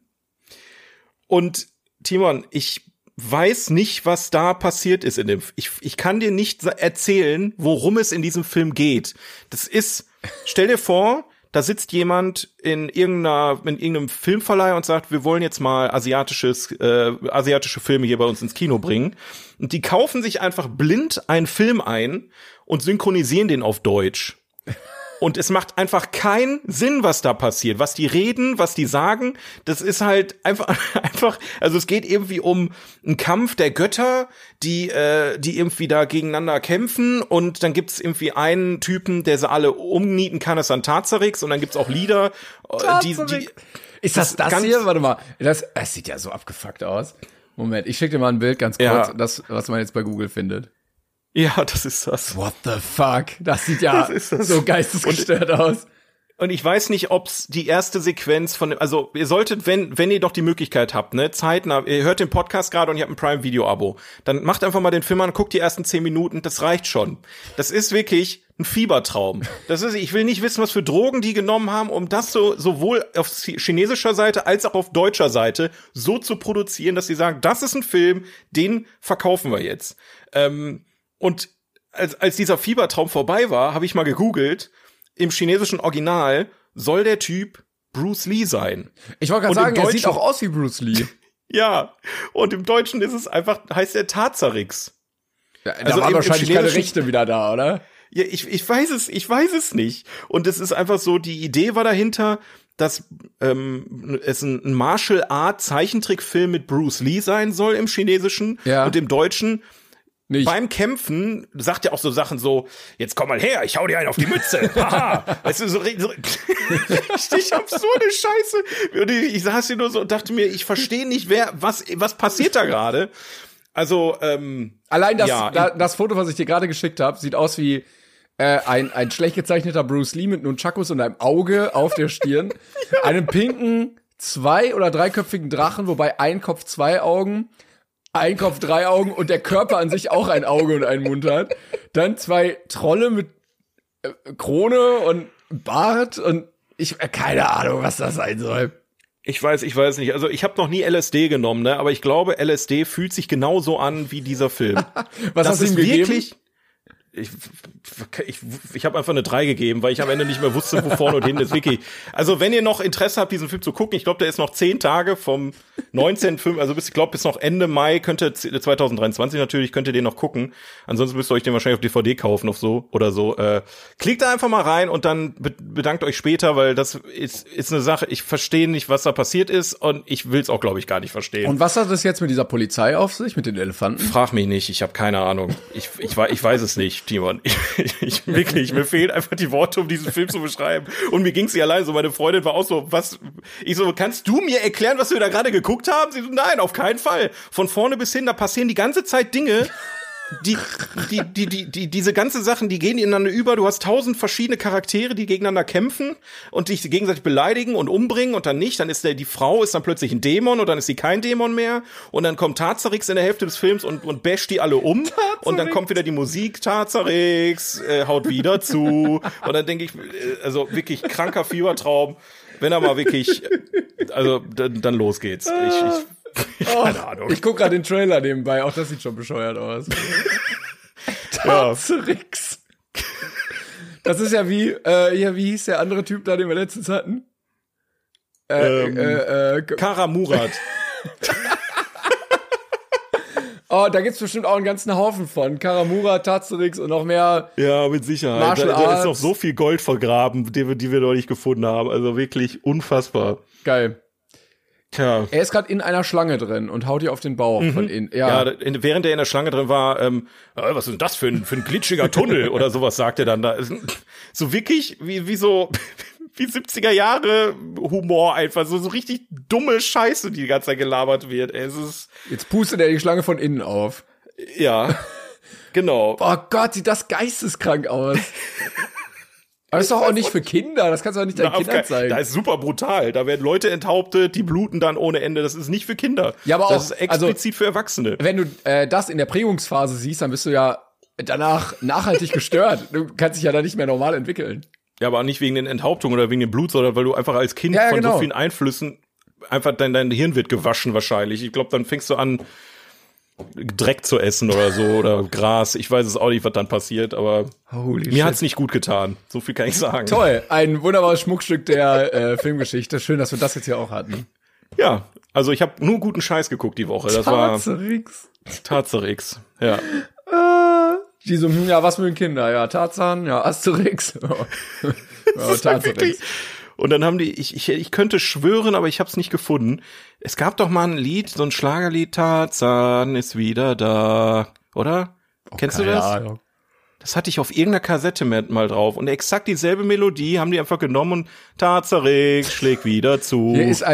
Und Timon, ich weiß nicht, was da passiert ist in dem. Ich kann dir nicht erzählen, worum es in diesem Film geht. Stell dir vor, da sitzt jemand in irgendeinem Filmverleih und sagt, wir wollen jetzt mal asiatische Filme hier bei uns ins Kino bringen. Und die kaufen sich einfach blind einen Film ein und synchronisieren den auf Deutsch. Und es macht einfach keinen Sinn, was da passiert. Was die reden, was die sagen, das ist halt einfach, also es geht irgendwie um einen Kampf der Götter, die irgendwie da gegeneinander kämpfen und dann gibt's irgendwie einen Typen, der sie alle umnieten kann, das ist dann Tazarix und dann gibt's auch Lieder, die ist das hier? Warte mal, das sieht ja so abgefuckt aus. Moment, ich schicke dir mal ein Bild ganz kurz, das, was man jetzt bei Google findet. Ja, das ist das. What the fuck? Das sieht ja so geistesgestört aus. Und ich weiß nicht, ob's die erste Sequenz also ihr solltet, wenn ihr doch die Möglichkeit habt, ne, zeitnah, ihr hört den Podcast gerade und ihr habt ein Prime-Video-Abo, dann macht einfach mal den Film an, guckt die ersten 10 Minuten, das reicht schon. Das ist wirklich ein Fiebertraum. Ich will nicht wissen, was für Drogen die genommen haben, um das sowohl auf chinesischer Seite als auch auf deutscher Seite so zu produzieren, dass sie sagen, das ist ein Film, den verkaufen wir jetzt. Und als dieser Fiebertraum vorbei war, habe ich mal gegoogelt, im chinesischen Original soll der Typ Bruce Lee sein. Ich wollte gerade sagen, er sieht auch aus wie Bruce Lee. Ja, und im Deutschen heißt er Tazarix. Ja, da waren wahrscheinlich keine Rechte wieder da, oder? Ja, ich weiß es nicht. Und es ist einfach so, die Idee war dahinter, dass es ein Martial Art Zeichentrickfilm mit Bruce Lee sein soll im Chinesischen und im Deutschen. Nicht. Beim Kämpfen sagt er auch so Sachen so, jetzt komm mal her, ich hau dir einen auf die Mütze. Haha. Weißt du, so richtig absurde Scheiße. Und ich saß hier nur so und dachte mir, ich verstehe nicht, was passiert da gerade? Also, allein das Foto, was ich dir gerade geschickt habe, sieht aus wie ein schlecht gezeichneter Bruce Lee mit Nunchakus und einem Auge auf der Stirn, einem pinken 2- oder 3-köpfigen Drachen, wobei ein Kopf 2 Augen, ein Kopf, 3 Augen und der Körper an sich auch ein Auge und einen Mund hat. Dann 2 Trolle mit Krone und Bart und keine Ahnung, was das sein soll. Ich weiß nicht. Also ich habe noch nie LSD genommen, ne? Aber ich glaube, LSD fühlt sich genauso an wie dieser Film. Was hast du ihm gegeben? Ich habe einfach eine 3 gegeben, weil ich am Ende nicht mehr wusste, wo vorne und hinten ist. Wirklich. Also wenn ihr noch Interesse habt, diesen Film zu gucken, ich glaube, der ist noch 10 Tage vom 19.05., also bis noch Ende Mai 2023 natürlich, könnt ihr den noch gucken. Ansonsten müsst ihr euch den wahrscheinlich auf DVD kaufen oder so. Klickt da einfach mal rein und dann bedankt euch später, weil das ist eine Sache, ich verstehe nicht, was da passiert ist und ich will es auch, glaube ich, gar nicht verstehen. Und was hat das jetzt mit dieser Polizei auf sich, mit den Elefanten? Frag mich nicht, ich habe keine Ahnung. Ich weiß es nicht, Timon. Wirklich, mir fehlen einfach die Worte, um diesen Film zu beschreiben. Und mir ging's nicht allein so, meine Freundin war auch so, ich so, kannst du mir erklären, was wir da gerade geguckt haben? Sie so, nein, auf keinen Fall. Von vorne bis hin, da passieren die ganze Zeit Dinge, diese ganzen Sachen, die gehen ineinander über. Du hast 1000 verschiedene Charaktere, die gegeneinander kämpfen und sich gegenseitig beleidigen und umbringen und dann nicht. Dann ist die Frau ist dann plötzlich ein Dämon und dann ist sie kein Dämon mehr. Und dann kommt Tazarix in der Hälfte des Films und basht die alle um. Tazarix. Und dann kommt wieder die Musik, Tazarix haut wieder zu. Und dann denke ich, also wirklich kranker Fiebertraum. Wenn er mal wirklich, also dann los geht's. Keine Ahnung. Ich guck gerade den Trailer nebenbei, auch das sieht schon bescheuert aus. Tazarix. Das ist ja wie hieß der andere Typ da, den wir letztens hatten? Kara Murat. Oh, da gibt's bestimmt auch einen ganzen Haufen von. Kara Murat, Tazarix und noch mehr. Ja, mit Sicherheit. Da ist noch so viel Gold vergraben, die wir noch nicht gefunden haben. Also wirklich unfassbar. Geil. Tja. Er ist gerade in einer Schlange drin und haut ihr auf den Bauch von innen. Ja, während er in der Schlange drin war, was ist denn das für ein glitschiger Tunnel oder sowas, sagt er dann da. So wirklich wie so wie 70er Jahre Humor einfach, so richtig dumme Scheiße, die ganze Zeit gelabert wird. Jetzt pustet er die Schlange von innen auf. Ja, genau. Oh Gott, sieht das geisteskrank aus. Aber das ist doch auch nicht für Kinder, das kannst du doch nicht deinen Kindern zeigen. Da ist super brutal, da werden Leute enthauptet, die bluten dann ohne Ende, das ist nicht für Kinder. Ja, aber das ist explizit für Erwachsene. Wenn du das in der Prägungsphase siehst, dann bist du ja danach nachhaltig gestört. Du kannst dich ja da nicht mehr normal entwickeln. Ja, aber nicht wegen den Enthauptungen oder wegen dem Blut, sondern weil du einfach als Kind von so vielen Einflüssen einfach dein Hirn wird gewaschen wahrscheinlich. Ich glaube, dann fängst du an, Dreck zu essen oder so oder Gras. Ich weiß es auch nicht, was dann passiert, aber mir hat's nicht gut getan. So viel kann ich sagen. Toll, ein wunderbares Schmuckstück der Filmgeschichte. Schön, dass wir das jetzt hier auch hatten. Ja, also ich habe nur guten Scheiß geguckt die Woche. Das Tazarix, ja. Die so, ja, was mögen Kinder? Ja, Tarzan, ja, Asterix. Ja, Tazarix. Und dann haben die, ich könnte schwören, aber ich hab's nicht gefunden. Es gab doch mal ein Lied, so ein Schlagerlied, Tarzan ist wieder da, oder? Kennst du das? Ahnung. Das hatte ich auf irgendeiner Kassette mal drauf. Und exakt dieselbe Melodie haben die einfach genommen und Tazarix schlägt wieder zu.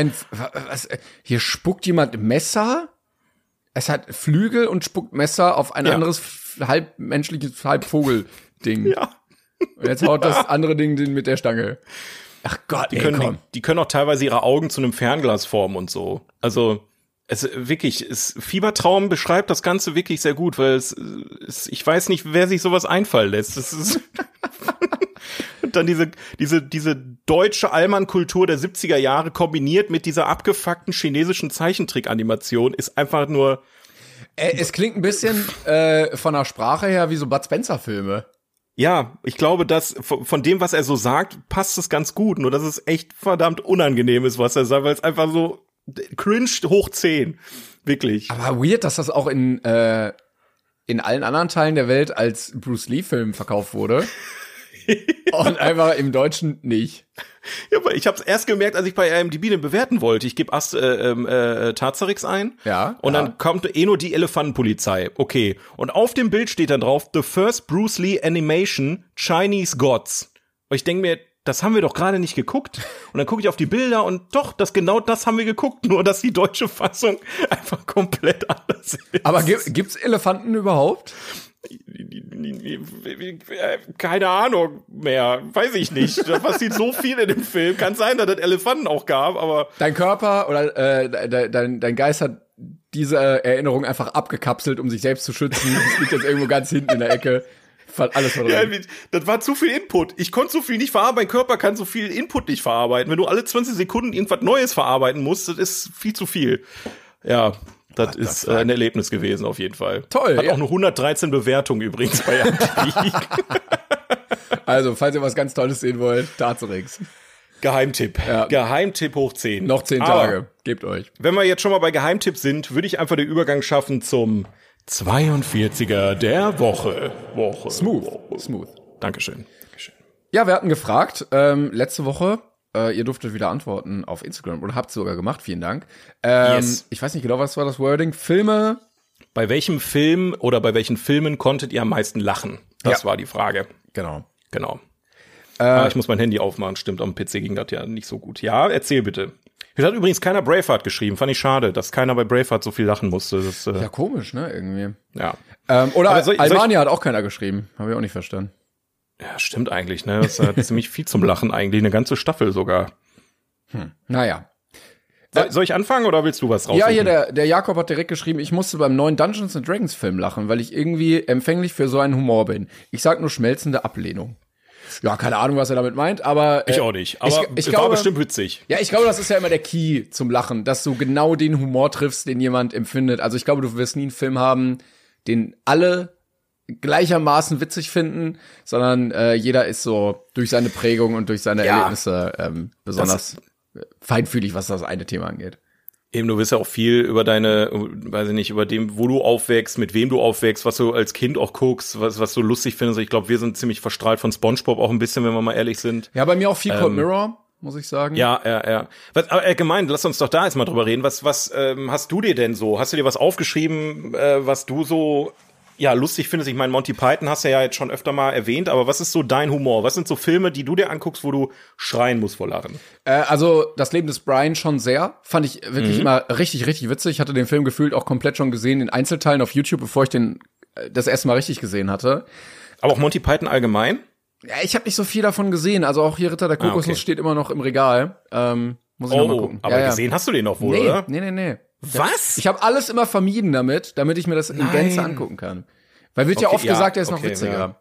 Hier spuckt jemand Messer. Es hat Flügel und spuckt Messer auf ein anderes halb menschliches, halb Vogel-Ding. Ja. Und jetzt haut das andere Ding mit der Stange. Ach Gott, die können auch teilweise ihre Augen zu einem Fernglas formen und so. Also Fiebertraum beschreibt das Ganze wirklich sehr gut, weil ich weiß nicht, wer sich sowas einfallen lässt. Das ist und dann diese deutsche Allmann-Kultur der 70er Jahre kombiniert mit dieser abgefuckten chinesischen Zeichentrick-Animation ist einfach nur. Es klingt ein bisschen von der Sprache her wie so Bud Spencer-Filme. Ja, ich glaube, dass von dem, was er so sagt, passt es ganz gut. Nur, dass es echt verdammt unangenehm ist, was er sagt, weil es einfach so cringe hoch 10. Wirklich. Aber weird, dass das auch in allen anderen Teilen der Welt als Bruce Lee-Film verkauft wurde. Und einfach im Deutschen nicht. Ja, aber ich habe es erst gemerkt, als ich bei IMDb den bewerten wollte. Ich gebe Tazarix ein. Ja. Und dann kommt nur die Elefantenpolizei. Okay. Und auf dem Bild steht dann drauf, The First Bruce Lee Animation, Chinese Gods. Und ich denke mir, das haben wir doch gerade nicht geguckt. Und dann gucke ich auf die Bilder und doch, genau das haben wir geguckt. Nur, dass die deutsche Fassung einfach komplett anders ist. Aber gibt's Elefanten überhaupt? Keine Ahnung mehr, weiß ich nicht. Da passiert so viel in dem Film. Kann sein, dass es Elefanten auch gab, aber dein Körper oder dein Geist hat diese Erinnerung einfach abgekapselt, um sich selbst zu schützen. Das liegt jetzt irgendwo ganz hinten in der Ecke. Alles verdrängt. Ja, das war zu viel Input. Ich konnte so viel nicht verarbeiten. Mein Körper kann so viel Input nicht verarbeiten. Wenn du alle 20 Sekunden irgendwas Neues verarbeiten musst, das ist viel zu viel. Ja, das ist ein Erlebnis gewesen auf jeden Fall. Toll. Hat auch nur 113 Bewertungen übrigens bei MTV. Also, falls ihr was ganz Tolles sehen wollt, Tarzerix. Geheimtipp. Ja. Geheimtipp hoch 10. Noch 10 Tage. Gebt euch. Wenn wir jetzt schon mal bei Geheimtipps sind, würde ich einfach den Übergang schaffen zum 42er der Woche. Smooth. Dankeschön. Ja, wir hatten gefragt, letzte Woche, ihr durftet wieder antworten auf Instagram oder habt es sogar gemacht, vielen Dank. Yes. Ich weiß nicht genau, was war das Wording? Filme. Bei welchem Film oder bei welchen Filmen konntet ihr am meisten lachen? Das war die Frage. Genau. Ich muss mein Handy aufmachen, stimmt, am PC ging das ja nicht so gut. Ja, erzähl bitte. Hier hat übrigens keiner Braveheart geschrieben, fand ich schade, dass keiner bei Braveheart so viel lachen musste. Das, ja, komisch, ne, irgendwie. Ja. Oder Almania hat auch keiner geschrieben, habe ich auch nicht verstanden. Ja, stimmt eigentlich, ne, das hat ziemlich viel zum Lachen eigentlich, eine ganze Staffel sogar. Naja. Soll ich anfangen oder willst du was raussuchen? Ja, hier, der Jakob hat direkt geschrieben, ich musste beim neuen Dungeons & Dragons Film lachen, weil ich irgendwie empfänglich für so einen Humor bin. Ich sag nur schmelzende Ablehnung. Ja, keine Ahnung, was er damit meint, aber ich auch nicht, aber ich glaube, war bestimmt witzig. Ja, ich glaube, das ist ja immer der Key zum Lachen, dass du genau den Humor triffst, den jemand empfindet. Also ich glaube, du wirst nie einen Film haben, den alle gleichermaßen witzig finden, sondern jeder ist so durch seine Prägung und durch seine Erlebnisse besonders feinfühlig, was das eine Thema angeht. Eben, du wirst ja auch viel über deine, weiß ich nicht, über dem, wo du aufwächst, mit wem du aufwächst, was du als Kind auch guckst, was du lustig findest. Ich glaube, wir sind ziemlich verstrahlt von SpongeBob auch ein bisschen, wenn wir mal ehrlich sind. Ja, bei mir auch viel Cold Mirror, muss ich sagen. Ja. Aber allgemein, lass uns doch da jetzt mal drüber reden. Was hast du dir denn so? Hast du dir was aufgeschrieben, was du so lustig findest? Ich meine, Monty Python hast du ja jetzt schon öfter mal erwähnt, aber was ist so dein Humor? Was sind so Filme, die du dir anguckst, wo du schreien musst vor Lachen? Also, das Leben des Brian schon sehr. Fand ich wirklich immer richtig, richtig witzig. Ich hatte den Film gefühlt auch komplett schon gesehen in Einzelteilen auf YouTube, bevor ich den das erste Mal richtig gesehen hatte. Aber auch Monty Python allgemein? Ja, ich habe nicht so viel davon gesehen. Also auch hier Ritter der Kokosnuss steht immer noch im Regal. Muss ich noch mal gucken. Aber gesehen hast du den noch wohl, oder? Nee. Was? Ich habe alles immer vermieden damit ich mir das in Gänze angucken kann. Weil wird ja oft gesagt, er ist noch witziger.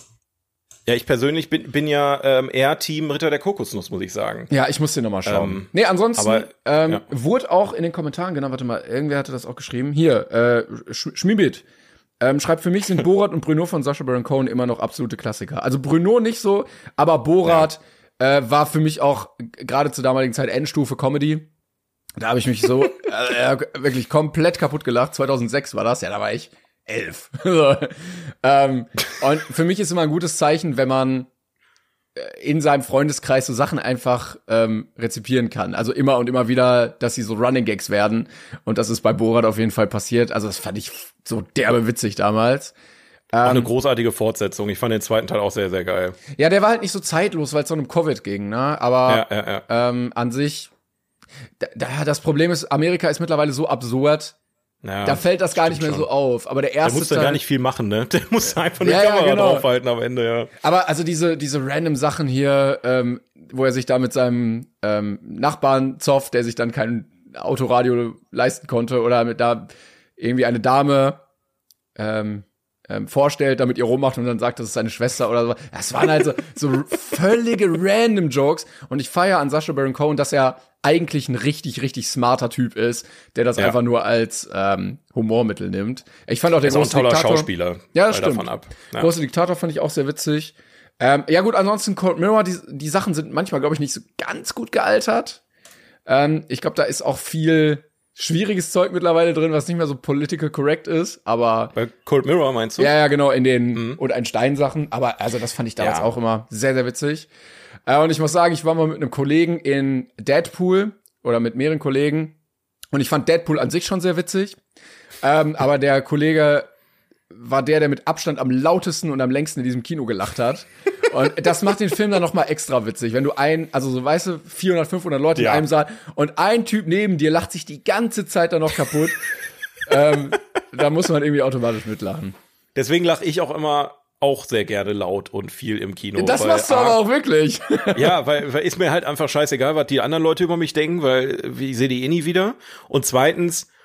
Ja, ich persönlich bin ja eher Team Ritter der Kokosnuss, muss ich sagen. Ja, ich muss den noch mal schauen. Ansonsten wurde auch in den Kommentaren, genau, warte mal, irgendwer hatte das auch geschrieben. Hier, Schmibit. Schreibt, für mich sind Borat und Bruno von Sacha Baron Cohen immer noch absolute Klassiker. Also Bruno nicht so, aber Borat war für mich auch gerade zur damaligen Zeit Endstufe Comedy. Da habe ich mich so wirklich komplett kaputt gelacht. 2006 war das, ja, da war ich 11. Und für mich ist immer ein gutes Zeichen, wenn man in seinem Freundeskreis so Sachen einfach rezipieren kann. Also immer und immer wieder, dass sie so Running Gags werden. Und das ist bei Borat auf jeden Fall passiert. Also das fand ich so derbe witzig damals. Auch eine großartige Fortsetzung. Ich fand den zweiten Teil auch sehr, sehr geil. Ja, der war halt nicht so zeitlos, weil es so um Covid ging, ne? Aber an sich, das Problem ist, Amerika ist mittlerweile so absurd, da fällt das gar nicht mehr so auf. Aber der erste Teil, der muss gar nicht viel machen, ne? Der muss einfach eine Kamera draufhalten am Ende, ja. Aber also diese random Sachen hier, wo er sich da mit seinem Nachbarn zofft, der sich dann kein Autoradio leisten konnte oder mit da irgendwie eine Dame vorstellt, damit ihr rummacht und dann sagt, das ist seine Schwester oder so. Das waren halt so völlige random Jokes. Und ich feiere an Sacha Baron Cohen, dass er eigentlich ein richtig, richtig smarter Typ ist, der das einfach nur als Humormittel nimmt. Ich fand auch den großen toller Schauspieler. Ja, das stimmt. Davon ab. Ja. Große Diktator fand ich auch sehr witzig. Ja gut, ansonsten Cold Mirror, die Sachen sind manchmal, glaube ich, nicht so ganz gut gealtert. Ich glaube, da ist auch viel schwieriges Zeug mittlerweile drin, was nicht mehr so political correct ist, aber bei Cold Mirror meinst du? Ja, genau, in den und Einstein-Sachen, aber also das fand ich damals auch immer sehr, sehr witzig. Und ich muss sagen, ich war mal mit einem Kollegen in Deadpool oder mit mehreren Kollegen und ich fand Deadpool an sich schon sehr witzig, aber der Kollege war der mit Abstand am lautesten und am längsten in diesem Kino gelacht hat. Und das macht den Film dann noch mal extra witzig, wenn du so weißt du, 400, 500 Leute in einem Saal und ein Typ neben dir lacht sich die ganze Zeit dann noch kaputt. Da muss man irgendwie automatisch mitlachen. Deswegen lache ich auch immer auch sehr gerne laut und viel im Kino. Das machst du aber auch wirklich. Ja, weil ist mir halt einfach scheißegal, was die anderen Leute über mich denken, weil ich sehe die eh nie wieder. Und zweitens,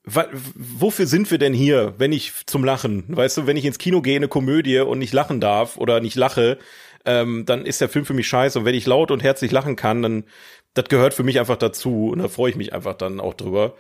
wofür sind wir denn hier, wenn ich zum Lachen, weißt du, wenn ich ins Kino gehe, eine Komödie und nicht lachen darf oder nicht lache, dann ist der Film für mich scheiße. Und wenn ich laut und herzlich lachen kann, dann, das gehört für mich einfach dazu und da freue ich mich einfach dann auch drüber.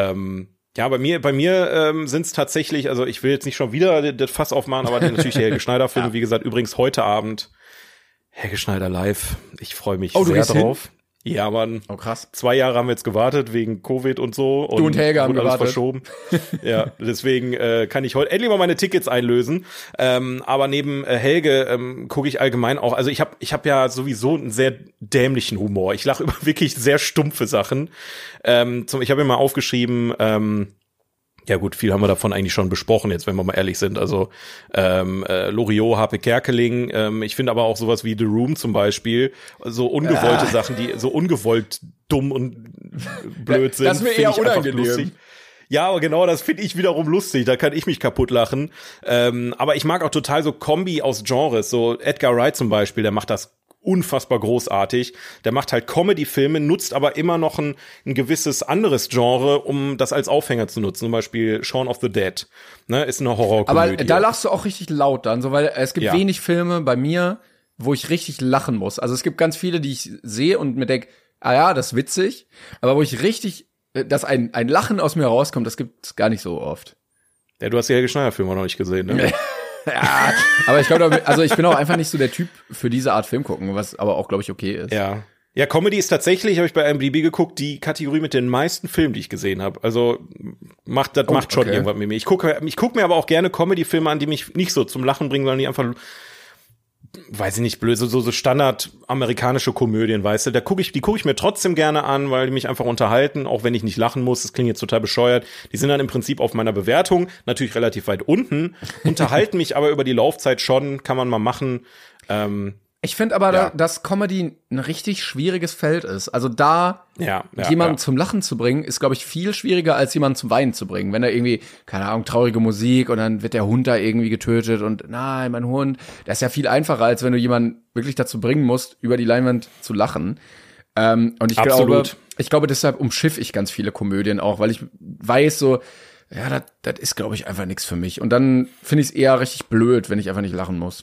Ja, bei mir sind es tatsächlich, also ich will jetzt nicht schon wieder das Fass aufmachen, aber natürlich der Helge Schneider-Film, ja. Wie gesagt, übrigens heute Abend Helge Schneider live. Ich freue mich sehr drauf. Hin? Ja, Mann. Oh, krass. 2 Jahre haben wir jetzt gewartet wegen Covid und so. Du und Helge haben alles gewartet. Verschoben. Ja, deswegen kann ich heute endlich mal meine Tickets einlösen. Aber neben Helge gucke ich allgemein auch, also ich hab ja sowieso einen sehr dämlichen Humor. Ich lache über wirklich sehr stumpfe Sachen. Ich habe mir mal aufgeschrieben, ja gut, viel haben wir davon eigentlich schon besprochen, jetzt wenn wir mal ehrlich sind. Also Loriot, Harpe Kerkeling, ich finde aber auch sowas wie The Room zum Beispiel, so ungewollte Sachen, die so ungewollt dumm und blöd sind. Das ist mir eher unangenehm. Ja, aber genau, das finde ich wiederum lustig, da kann ich mich kaputt lachen. Aber ich mag auch total so Kombi aus Genres, so Edgar Wright zum Beispiel, der macht das unfassbar großartig. Der macht halt Comedy-Filme, nutzt aber immer noch ein gewisses anderes Genre, um das als Aufhänger zu nutzen. Zum Beispiel Shaun of the Dead, ne, ist eine Horrorkomödie. Aber da lachst du auch richtig laut dann, so, weil es gibt wenig Filme bei mir, wo ich richtig lachen muss. Also es gibt ganz viele, die ich sehe und mir denke, ah ja, das ist witzig, aber wo ich richtig, dass ein Lachen aus mir rauskommt, das gibt's gar nicht so oft. Ja, du hast die Helge Schneider-Filme noch nicht gesehen, ne? Ja, aber ich glaube, also ich bin auch einfach nicht so der Typ für diese Art Film gucken, was aber auch, glaube ich, okay ist. Ja. Ja, Comedy ist tatsächlich, habe ich bei IMDb geguckt, die Kategorie mit den meisten Filmen, die ich gesehen habe. Also macht schon irgendwas mit mir. Ich guck mir aber auch gerne Comedy-Filme an, die mich nicht so zum Lachen bringen, sondern die einfach, weiß ich nicht, blöd, so Standard amerikanische Komödien, weißt du, die gucke ich mir trotzdem gerne an, weil die mich einfach unterhalten, auch wenn ich nicht lachen muss. Das klingt jetzt total bescheuert. Die sind dann im Prinzip auf meiner Bewertung natürlich relativ weit unten, unterhalten mich aber über die Laufzeit schon, kann man mal machen. Ich finde aber, dass Comedy ein richtig schwieriges Feld ist. Also da jemanden zum Lachen zu bringen, ist, glaube ich, viel schwieriger, als jemanden zum Weinen zu bringen. Wenn da irgendwie, keine Ahnung, traurige Musik und dann wird der Hund da irgendwie getötet und nein, mein Hund. Das ist ja viel einfacher, als wenn du jemanden wirklich dazu bringen musst, über die Leinwand zu lachen. Und ich glaube, deshalb umschiff ich ganz viele Komödien auch, weil ich weiß so, ja, das ist, glaube ich, einfach nichts für mich. Und dann finde ich es eher richtig blöd, wenn ich einfach nicht lachen muss.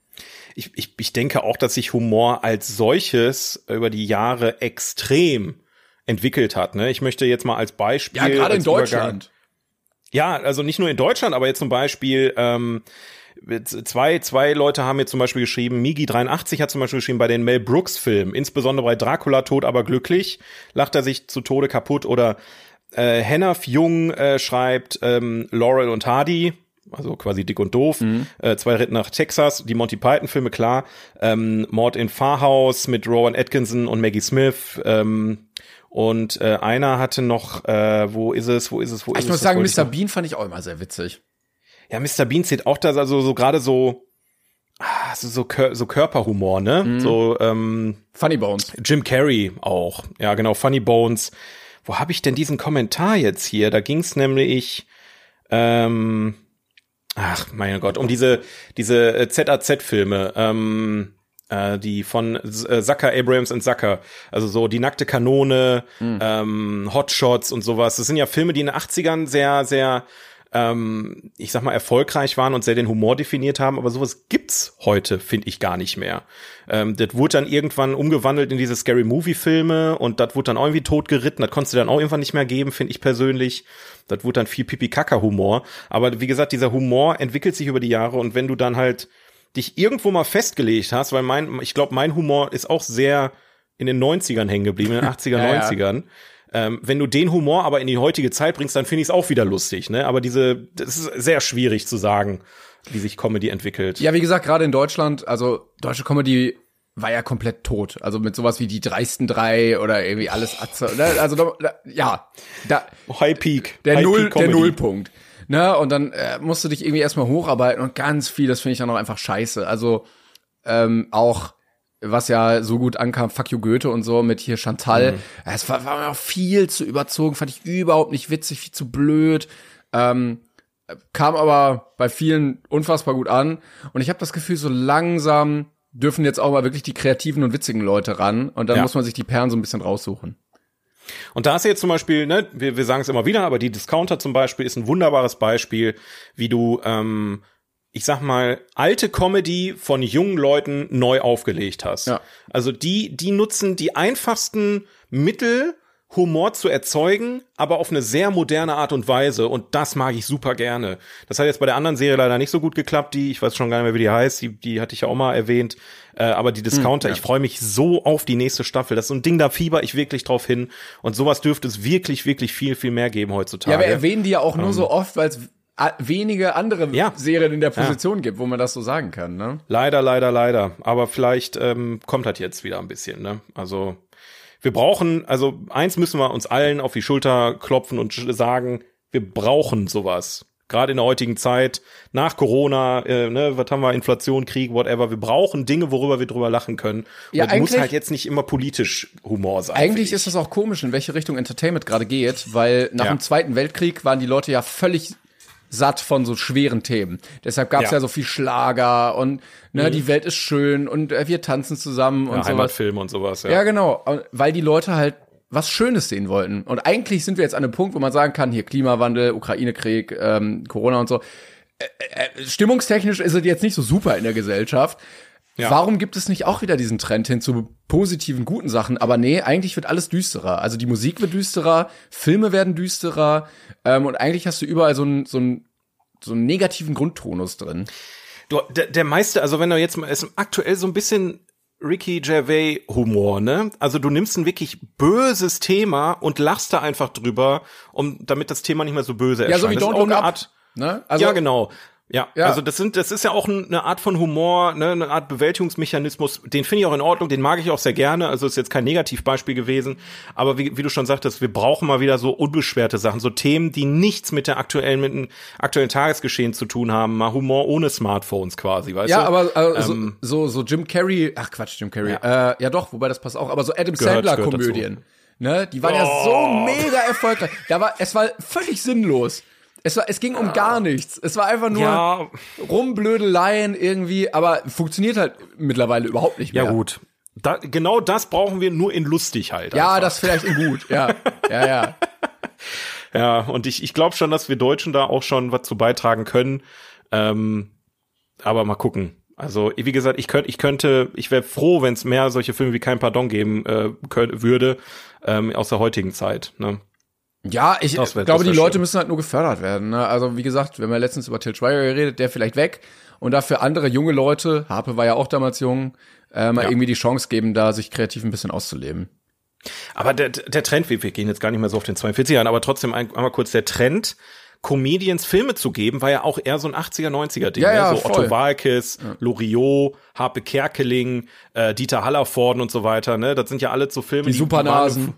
Ich denke auch, dass sich Humor als solches über die Jahre extrem entwickelt hat. Ne? Ich möchte jetzt mal als Beispiel. Ja, gerade in Deutschland. Ja, also nicht nur in Deutschland, aber jetzt zum Beispiel zwei Leute haben mir zum Beispiel geschrieben, Migi83 hat zum Beispiel geschrieben, bei den Mel Brooks Filmen, insbesondere bei Dracula tot, aber glücklich, lacht er sich zu Tode kaputt. Oder Hennaf Jung schreibt Laurel und Hardy, also quasi Dick und Doof, 2 Ritt nach Texas, die Monty Python Filme, klar, Mord in Pfarrhaus mit Rowan Atkinson und Maggie Smith, und einer hatte noch, wo ist es? Ich muss sagen, Mr. Bean fand ich auch immer sehr witzig. Ja, Mr. Bean zählt auch das, also so gerade so Körperhumor, ne? So Funny Bones. Jim Carrey auch. Ja, genau, Funny Bones. Wo habe ich denn diesen Kommentar jetzt hier? Da ging's nämlich ach, mein Gott, um diese ZAZ-Filme, die von Zucker, Abrams und Zucker, also so Die nackte Kanone, Hot Shots und sowas. Das sind ja Filme, die in den 80ern sehr, sehr, ich sag mal, erfolgreich waren und sehr den Humor definiert haben, aber sowas gibt's heute, finde ich, gar nicht mehr. Das wurde dann irgendwann umgewandelt in diese Scary-Movie-Filme und das wurde dann auch irgendwie totgeritten, das konntest du dann auch irgendwann nicht mehr geben, finde ich persönlich. Das wurde dann viel Pipi-Kaka-Humor. Aber wie gesagt, dieser Humor entwickelt sich über die Jahre und wenn du dann halt dich irgendwo mal festgelegt hast, weil ich glaube, mein Humor ist auch sehr in den 90ern hängen geblieben, in den 80er, 90ern. Wenn du den Humor aber in die heutige Zeit bringst, dann finde ich es auch wieder lustig, ne? Aber das ist sehr schwierig zu sagen, wie sich Comedy entwickelt. Ja, wie gesagt, gerade in Deutschland, also deutsche Comedy war ja komplett tot. Also mit sowas wie die Dreisten 3 oder irgendwie alles Atze. Also High Peak. Der Nullpunkt. Ne? Und dann musst du dich irgendwie erstmal hocharbeiten und ganz viel, das finde ich dann auch einfach scheiße. Also auch was ja so gut ankam, Fuck You Goethe und so mit hier Chantal. Es war mir auch viel zu überzogen, fand ich überhaupt nicht witzig, viel zu blöd. Kam aber bei vielen unfassbar gut an. Und ich habe das Gefühl, so langsam dürfen jetzt auch mal wirklich die kreativen und witzigen Leute ran. Und dann muss man sich die Perlen so ein bisschen raussuchen. Und da ist jetzt zum Beispiel, ne, wir sagen es immer wieder, aber die Discounter zum Beispiel ist ein wunderbares Beispiel, wie du, ich sag mal, alte Comedy von jungen Leuten neu aufgelegt hast. Ja. Also die nutzen die einfachsten Mittel, Humor zu erzeugen, aber auf eine sehr moderne Art und Weise, und das mag ich super gerne. Das hat jetzt bei der anderen Serie leider nicht so gut geklappt, ich weiß schon gar nicht mehr, wie die heißt, die hatte ich ja auch mal erwähnt, aber die Discounter, ich freue mich so auf die nächste Staffel, das ist so ein Ding, da fieber ich wirklich drauf hin, und sowas dürfte es wirklich, wirklich viel, viel mehr geben heutzutage. Ja, wir erwähnen die ja auch nur so oft, weil es wenige andere Serien in der Position gibt, wo man das so sagen kann, ne? Leider, aber vielleicht kommt das jetzt wieder ein bisschen, ne? Also wir brauchen, also eins müssen wir uns allen auf die Schulter klopfen und sagen, wir brauchen sowas. Gerade in der heutigen Zeit, nach Corona, ne, was haben wir, Inflation, Krieg, whatever. Wir brauchen Dinge, worüber wir drüber lachen können. Ja, und muss halt jetzt nicht immer politisch Humor sein. Eigentlich ist es auch komisch, in welche Richtung Entertainment gerade geht, weil nach dem Zweiten Weltkrieg waren die Leute ja völlig satt von so schweren Themen. Deshalb gab's ja so viel Schlager und die Welt ist schön und wir tanzen zusammen und so. Heimatfilme und sowas, ja. Ja, genau, weil die Leute halt was Schönes sehen wollten. Und eigentlich sind wir jetzt an einem Punkt, wo man sagen kann, hier Klimawandel, Ukraine-Krieg, Corona und so. Stimmungstechnisch ist es jetzt nicht so super in der Gesellschaft. Ja. Warum gibt es nicht auch wieder diesen Trend hin zu positiven, guten Sachen? Aber nee, eigentlich wird alles düsterer. Also die Musik wird düsterer, Filme werden düsterer, und eigentlich hast du überall so einen negativen Grundtonus drin. Der meiste, also wenn du jetzt mal, ist aktuell so ein bisschen Ricky Gervais Humor, ne? Also du nimmst ein wirklich böses Thema und lachst da einfach drüber, damit das Thema nicht mehr so böse erscheint. Ja, so wie Don't Look Up, ne? Also, ja, genau. Ja, also das ist ja auch eine Art von Humor, ne, eine Art Bewältigungsmechanismus, den finde ich auch in Ordnung, den mag ich auch sehr gerne, also ist jetzt kein Negativbeispiel gewesen, aber wie du schon sagtest, wir brauchen mal wieder so unbeschwerte Sachen, so Themen, die nichts mit dem aktuellen Tagesgeschehen zu tun haben, mal Humor ohne Smartphones quasi, weißt du? Ja, aber so Jim Carrey, Jim Carrey, ja doch, wobei das passt auch, aber so Adam Sandler-Komödien, ne, die waren ja so mega erfolgreich, es war völlig sinnlos. Es ging um gar nichts. Es war einfach nur Rumblödeleien irgendwie, aber funktioniert halt mittlerweile überhaupt nicht mehr. Ja gut, genau das brauchen wir, nur in lustig halt. Ja, einfach. Das vielleicht in gut, ja. Ja, und ich glaube schon, dass wir Deutschen da auch schon was zu beitragen können, aber mal gucken. Also, wie gesagt, ich wäre froh, wenn es mehr solche Filme wie Kein Pardon geben würde, aus der heutigen Zeit, ne? Ja, ich glaube, die Leute müssen halt nur gefördert werden, ne? Also, wie gesagt, wir haben ja letztens über Til Schweiger geredet, der vielleicht weg, und dafür andere junge Leute, Harpe war ja auch damals jung, irgendwie die Chance geben, da sich kreativ ein bisschen auszuleben. Aber der Trend, wir gehen jetzt gar nicht mehr so auf den 42ern, aber trotzdem einmal kurz, der Trend, Comedians Filme zu geben, war ja auch eher so ein 80er, 90er Ding, ja, so Otto Waalkes, Loriot, Harpe Kerkeling, Dieter Hallervorden und so weiter, ne? Das sind ja alle so Filme, die Supernasen.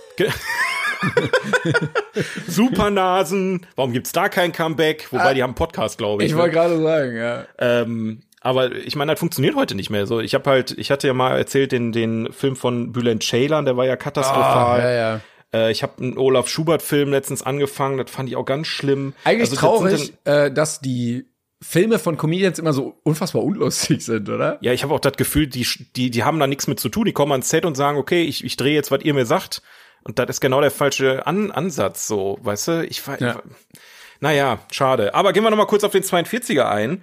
Supernasen, warum gibt's da kein Comeback? Wobei, die haben einen Podcast, glaube ich. Ich wollte gerade sagen, ja. Aber ich meine, das funktioniert heute nicht mehr. So, ich hatte ja mal erzählt, den Film von Bülent Ceylan, der war ja katastrophal. Ja. Ich habe einen Olaf Schubert-Film letztens angefangen, das fand ich auch ganz schlimm. Eigentlich traurig, dass die Filme von Comedians immer so unfassbar unlustig sind, oder? Ja, ich habe auch das Gefühl, die haben da nichts mit zu tun. Die kommen ans Set und sagen, okay, ich drehe jetzt, was ihr mir sagt. Und das ist genau der falsche Ansatz, so, weißt du? Naja, schade. Aber gehen wir noch mal kurz auf den 42er ein.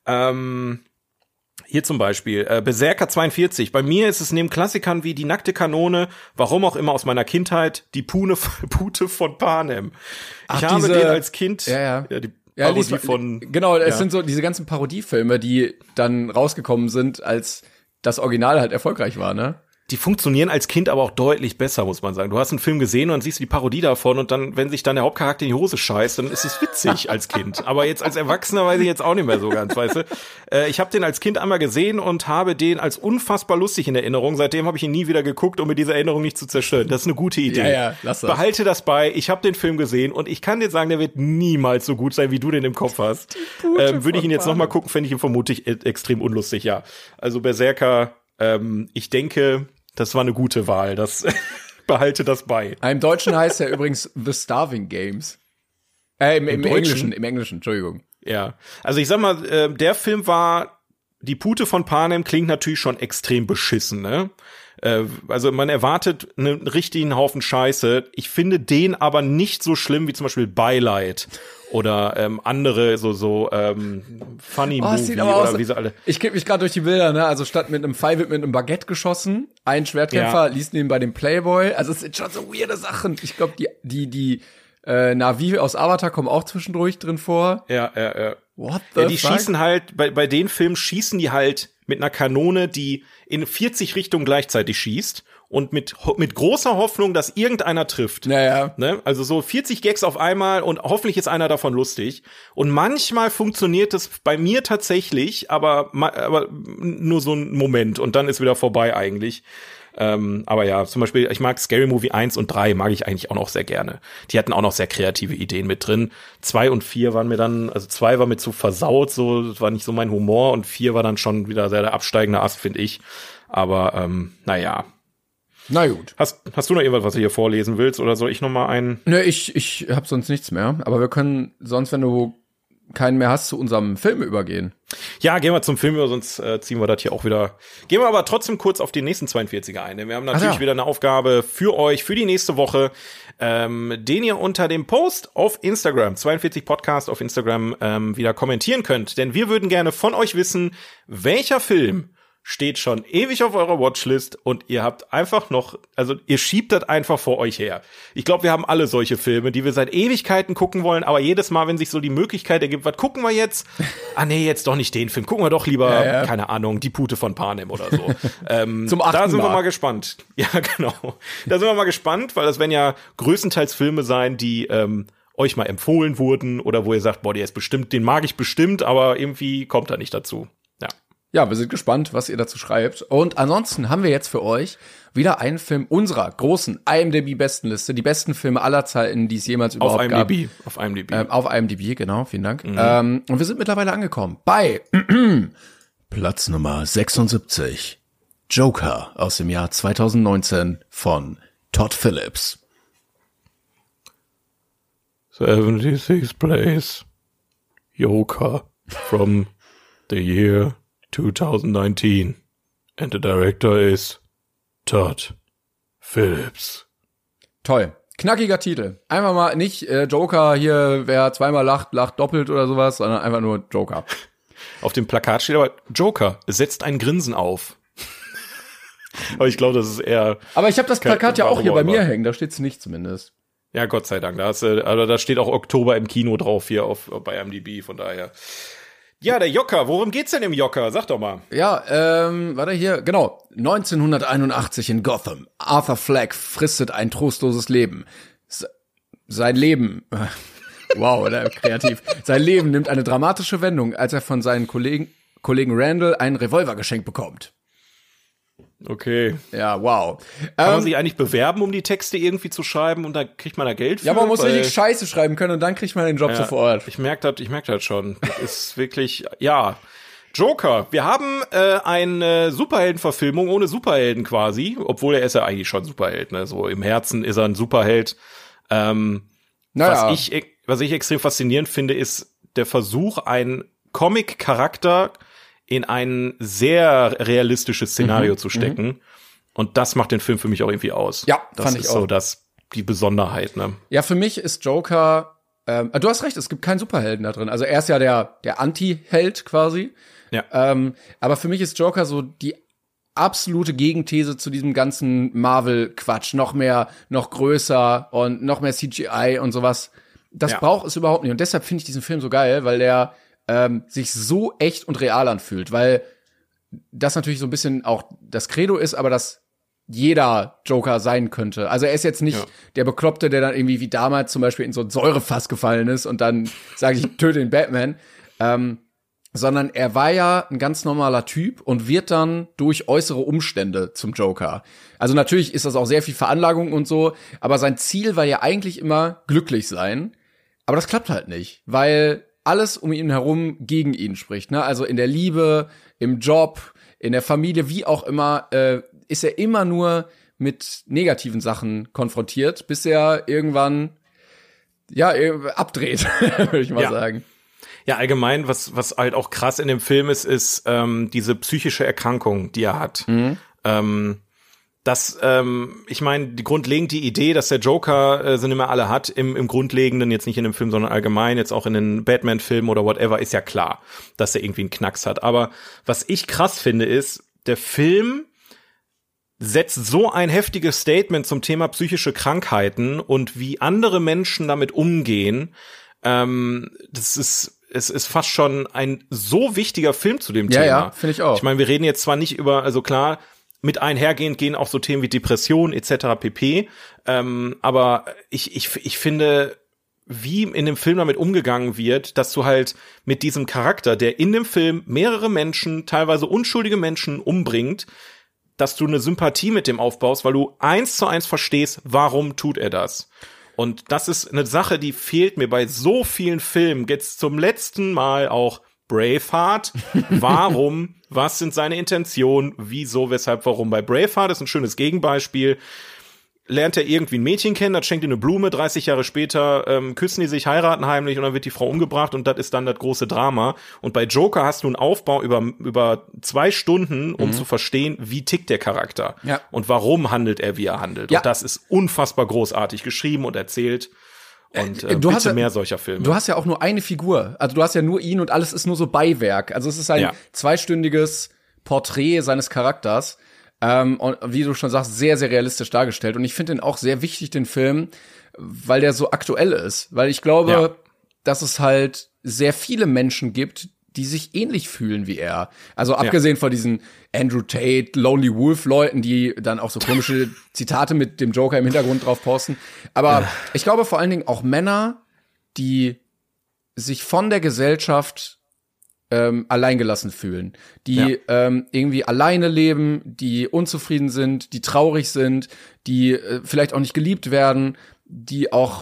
Hier zum Beispiel, Berserker 42. Bei mir ist es neben Klassikern wie Die nackte Kanone, warum auch immer aus meiner Kindheit, die Pute von Panem. Ich habe den als Kind, die Parodie von... Genau, es sind so diese ganzen Parodiefilme, die dann rausgekommen sind, als das Original halt erfolgreich war, ne? Die funktionieren als Kind aber auch deutlich besser, muss man sagen. Du hast einen Film gesehen und dann siehst du die Parodie davon und dann, wenn sich dann der Hauptcharakter in die Hose scheißt, dann ist es witzig als Kind. Aber jetzt als Erwachsener weiß ich jetzt auch nicht mehr so ganz, weißt du. Ich habe den als Kind einmal gesehen und habe den als unfassbar lustig in Erinnerung. Seitdem habe ich ihn nie wieder geguckt, um mir diese Erinnerung nicht zu zerstören. Das ist eine gute Idee. Ja, lass das. Behalte das bei. Ich habe den Film gesehen und ich kann dir sagen, der wird niemals so gut sein, wie du den im Kopf hast. Würde ich ihn jetzt noch mal gucken, fände ich ihn vermutlich extrem unlustig, ja. Also Berserker, ich denke, das war eine gute Wahl. Das behalte das bei. Im Deutschen heißt er übrigens The Starving Games. Im Englischen, Entschuldigung. Ja. Also ich sag mal, der Film war die Pute von Panem klingt natürlich schon extrem beschissen, ne? Also man erwartet einen richtigen Haufen Scheiße. Ich finde den aber nicht so schlimm wie zum Beispiel Beileid oder andere so Funny Movie oder wie sie alle. Ich kipp mich gerade durch die Bilder, ne? Also statt mit einem Pfeil wird mit einem Baguette geschossen. Ein Schwertkämpfer liest neben bei dem Playboy. Also es sind schon so weirde Sachen. Ich glaube, die Na'vi aus Avatar kommen auch zwischendurch drin vor. Ja. What the fuck? Die schießen halt, bei den Filmen schießen die halt mit einer Kanone, die in 40 Richtungen gleichzeitig schießt und mit großer Hoffnung, dass irgendeiner trifft. Naja. Ne? Also so 40 Gags auf einmal und hoffentlich ist einer davon lustig. Und manchmal funktioniert das bei mir tatsächlich, aber nur so ein Moment und dann ist wieder vorbei eigentlich. Aber ja, zum Beispiel, ich mag Scary Movie 1 und 3 mag ich eigentlich auch noch sehr gerne. Die hatten auch noch sehr kreative Ideen mit drin. 2 und 4 waren mir dann, also 2 war mir zu versaut, so, das war nicht so mein Humor und 4 war dann schon wieder sehr der absteigende Ast, finde ich. Aber, naja. Na gut. Hast du noch irgendwas, was du hier vorlesen willst oder soll ich noch mal einen? Ne, ich hab sonst nichts mehr. Aber wir können sonst, wenn du keinen mehr hast, zu unserem Film übergehen. Ja, gehen wir zum Film über, sonst ziehen wir das hier auch wieder. Gehen wir aber trotzdem kurz auf die nächsten 42er ein. Denn wir haben natürlich wieder eine Aufgabe für euch, für die nächste Woche, den ihr unter dem Post auf Instagram, 42 Podcast auf Instagram, wieder kommentieren könnt. Denn wir würden gerne von euch wissen, welcher Film steht schon ewig auf eurer Watchlist und ihr habt einfach noch, also ihr schiebt das einfach vor euch her. Ich glaube, wir haben alle solche Filme, die wir seit Ewigkeiten gucken wollen, aber jedes Mal, wenn sich so die Möglichkeit ergibt, was gucken wir jetzt? Ah nee, jetzt doch nicht den Film, gucken wir doch lieber, keine Ahnung, die Pute von Panem oder so. Zum 8. Da sind wir mal gespannt. Ja, genau. Da sind wir mal gespannt, weil das werden ja größtenteils Filme sein, die euch mal empfohlen wurden oder wo ihr sagt, boah, der ist bestimmt, den mag ich bestimmt, aber irgendwie kommt er nicht dazu. Ja, wir sind gespannt, was ihr dazu schreibt. Und ansonsten haben wir jetzt für euch wieder einen Film unserer großen IMDb-Bestenliste. Die besten Filme aller Zeiten, die es jemals überhaupt gab. Auf IMDb. Auf IMDb, genau, vielen Dank. Und wir sind mittlerweile angekommen bei Platz Nummer 76. Joker aus dem Jahr 2019 von Todd Phillips. 76th place. Joker from the year 2019. And the director is Todd Phillips. Toll. Knackiger Titel. Einfach mal nicht Joker hier, wer zweimal lacht, lacht doppelt oder sowas, sondern einfach nur Joker. Auf dem Plakat steht aber Joker, setzt ein Grinsen auf. Aber ich glaube, das ist eher... Aber ich habe das Plakat ja auch hier bei mir hängen, da steht's nicht zumindest. Ja, Gott sei Dank. Da steht auch Oktober im Kino drauf hier bei IMDb, von daher... Ja, der Joker. Worum geht's denn im Joker? Sag doch mal. Ja, warte hier. Genau. 1981 in Gotham. Arthur Fleck fristet ein trostloses Leben. Sein Leben... Wow, oder kreativ. Sein Leben nimmt eine dramatische Wendung, als er von seinen Kollegen Randall einen Revolver geschenkt bekommt. Okay. Ja, wow. Kann man sich eigentlich bewerben, um die Texte irgendwie zu schreiben und dann kriegt man da Geld für? Ja, man muss richtig Scheiße schreiben können und dann kriegt man den Job sofort. Ich merk das schon. Das ist wirklich, ja. Joker. Wir haben eine Superheldenverfilmung ohne Superhelden quasi, obwohl er ist ja eigentlich schon Superheld, ne? So im Herzen ist er ein Superheld. Was ich extrem faszinierend finde, ist der Versuch, einen Comic-Charakter in ein sehr realistisches Szenario zu stecken. Und das macht den Film für mich auch irgendwie aus. Ja, fand ich auch. Das ist so die Besonderheit, ne? Ja, für mich ist Joker, du hast recht, es gibt keinen Superhelden da drin. Also er ist ja der Anti-Held quasi. Ja. Aber für mich ist Joker so die absolute Gegenthese zu diesem ganzen Marvel-Quatsch. Noch mehr, noch größer und noch mehr CGI und sowas. Das braucht es überhaupt nicht. Und deshalb finde ich diesen Film so geil, weil der sich so echt und real anfühlt, weil das natürlich so ein bisschen auch das Credo ist, aber dass jeder Joker sein könnte. Also er ist jetzt nicht der Bekloppte, der dann irgendwie wie damals zum Beispiel in so ein Säurefass gefallen ist und dann sage ich, töte den Batman, sondern er war ja ein ganz normaler Typ und wird dann durch äußere Umstände zum Joker. Also natürlich ist das auch sehr viel Veranlagung und so, aber sein Ziel war ja eigentlich immer glücklich sein, aber das klappt halt nicht, weil alles um ihn herum gegen ihn spricht, ne? Also in der Liebe, im Job, in der Familie, wie auch immer, ist er immer nur mit negativen Sachen konfrontiert, bis er irgendwann abdreht, würde ich mal sagen. Ja, allgemein, was halt auch krass in dem Film ist diese psychische Erkrankung, die er hat. Ich meine, grundlegend die Idee, dass der Joker sie nicht mehr alle hat, im Grundlegenden, jetzt nicht in dem Film, sondern allgemein, jetzt auch in den Batman-Filmen oder whatever, ist ja klar, dass er irgendwie einen Knacks hat. Aber was ich krass finde, ist, der Film setzt so ein heftiges Statement zum Thema psychische Krankheiten und wie andere Menschen damit umgehen. Es ist fast schon ein so wichtiger Film zu dem Thema. Ja, finde ich auch. Ich meine, wir reden jetzt zwar nicht über, also klar, mit einhergehend gehen auch so Themen wie Depression etc. pp. Aber ich finde, wie in dem Film damit umgegangen wird, dass du halt mit diesem Charakter, der in dem Film mehrere Menschen, teilweise unschuldige Menschen umbringt, dass du eine Sympathie mit dem aufbaust, weil du 1:1 verstehst, warum tut er das. Und das ist eine Sache, die fehlt mir bei so vielen Filmen. Jetzt zum letzten Mal auch Braveheart. Warum? Was sind seine Intentionen? Wieso? Weshalb? Warum? Bei Braveheart ist ein schönes Gegenbeispiel. Lernt er irgendwie ein Mädchen kennen, das schenkt ihm eine Blume, 30 Jahre später küssen die sich, heiraten heimlich und dann wird die Frau umgebracht und das ist dann das große Drama. Und bei Joker hast du einen Aufbau über 2 Stunden, um zu verstehen, wie tickt der Charakter und warum handelt er, wie er handelt. Und das ist unfassbar großartig geschrieben und erzählt. Und bitte mehr solcher Filme. Du hast ja auch nur eine Figur. Also du hast ja nur ihn und alles ist nur so Beiwerk. Also es ist ein 2-stündiges Porträt seines Charakters. Und wie du schon sagst, sehr, sehr realistisch dargestellt. Und ich finde den auch sehr wichtig, den Film, weil der so aktuell ist. Weil ich glaube, dass es halt sehr viele Menschen gibt, die sich ähnlich fühlen wie er. Also abgesehen von diesen Andrew Tate, Lonely Wolf Leuten, die dann auch so komische Zitate mit dem Joker im Hintergrund drauf posten. Aber ich glaube vor allen Dingen auch Männer, die sich von der Gesellschaft alleingelassen fühlen, die irgendwie alleine leben, die unzufrieden sind, die traurig sind, die vielleicht auch nicht geliebt werden, die auch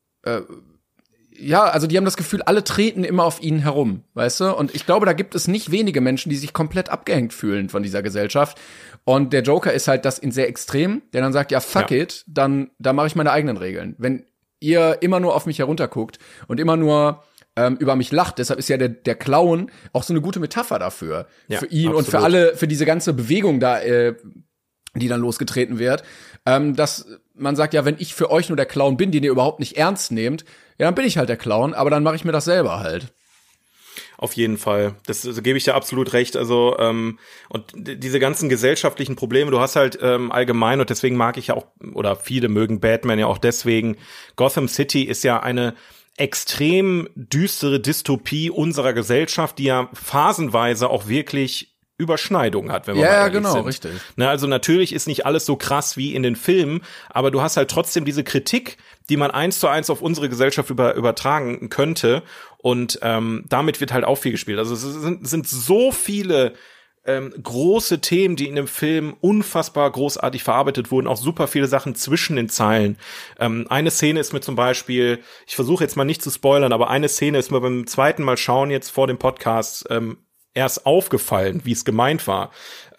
also die haben das Gefühl, alle treten immer auf ihnen herum, weißt du? Und ich glaube, da gibt es nicht wenige Menschen, die sich komplett abgehängt fühlen von dieser Gesellschaft. Und der Joker ist halt das in sehr extrem, der dann sagt, fuck it, da mache ich meine eigenen Regeln. Wenn ihr immer nur auf mich herunterguckt und immer nur über mich lacht, deshalb ist ja der Clown auch so eine gute Metapher dafür. Für ihn absolut. Und für alle, für diese ganze Bewegung da, die dann losgetreten wird, dass man sagt, wenn ich für euch nur der Clown bin, den ihr überhaupt nicht ernst nehmt, dann bin ich halt der Clown, aber dann mache ich mir das selber halt. Auf jeden Fall. Das gebe ich dir absolut recht. Also, und diese ganzen gesellschaftlichen Probleme, du hast halt allgemein, und deswegen mag ich ja auch, oder viele mögen Batman ja auch deswegen, Gotham City ist ja eine extrem düstere Dystopie unserer Gesellschaft, die ja phasenweise auch wirklich Überschneidungen hat, wenn wir mal ehrlich sind. Ja, genau, richtig. Ne, also natürlich ist nicht alles so krass wie in den Filmen, aber du hast halt trotzdem diese Kritik, die man 1:1 auf unsere Gesellschaft übertragen könnte, und damit wird halt auch viel gespielt. Also es sind so viele große Themen, die in dem Film unfassbar großartig verarbeitet wurden, auch super viele Sachen zwischen den Zeilen. Eine Szene ist mir zum Beispiel, ich versuche jetzt mal nicht zu spoilern, aber eine Szene ist mir beim zweiten Mal schauen jetzt vor dem Podcast erst aufgefallen, wie es gemeint war.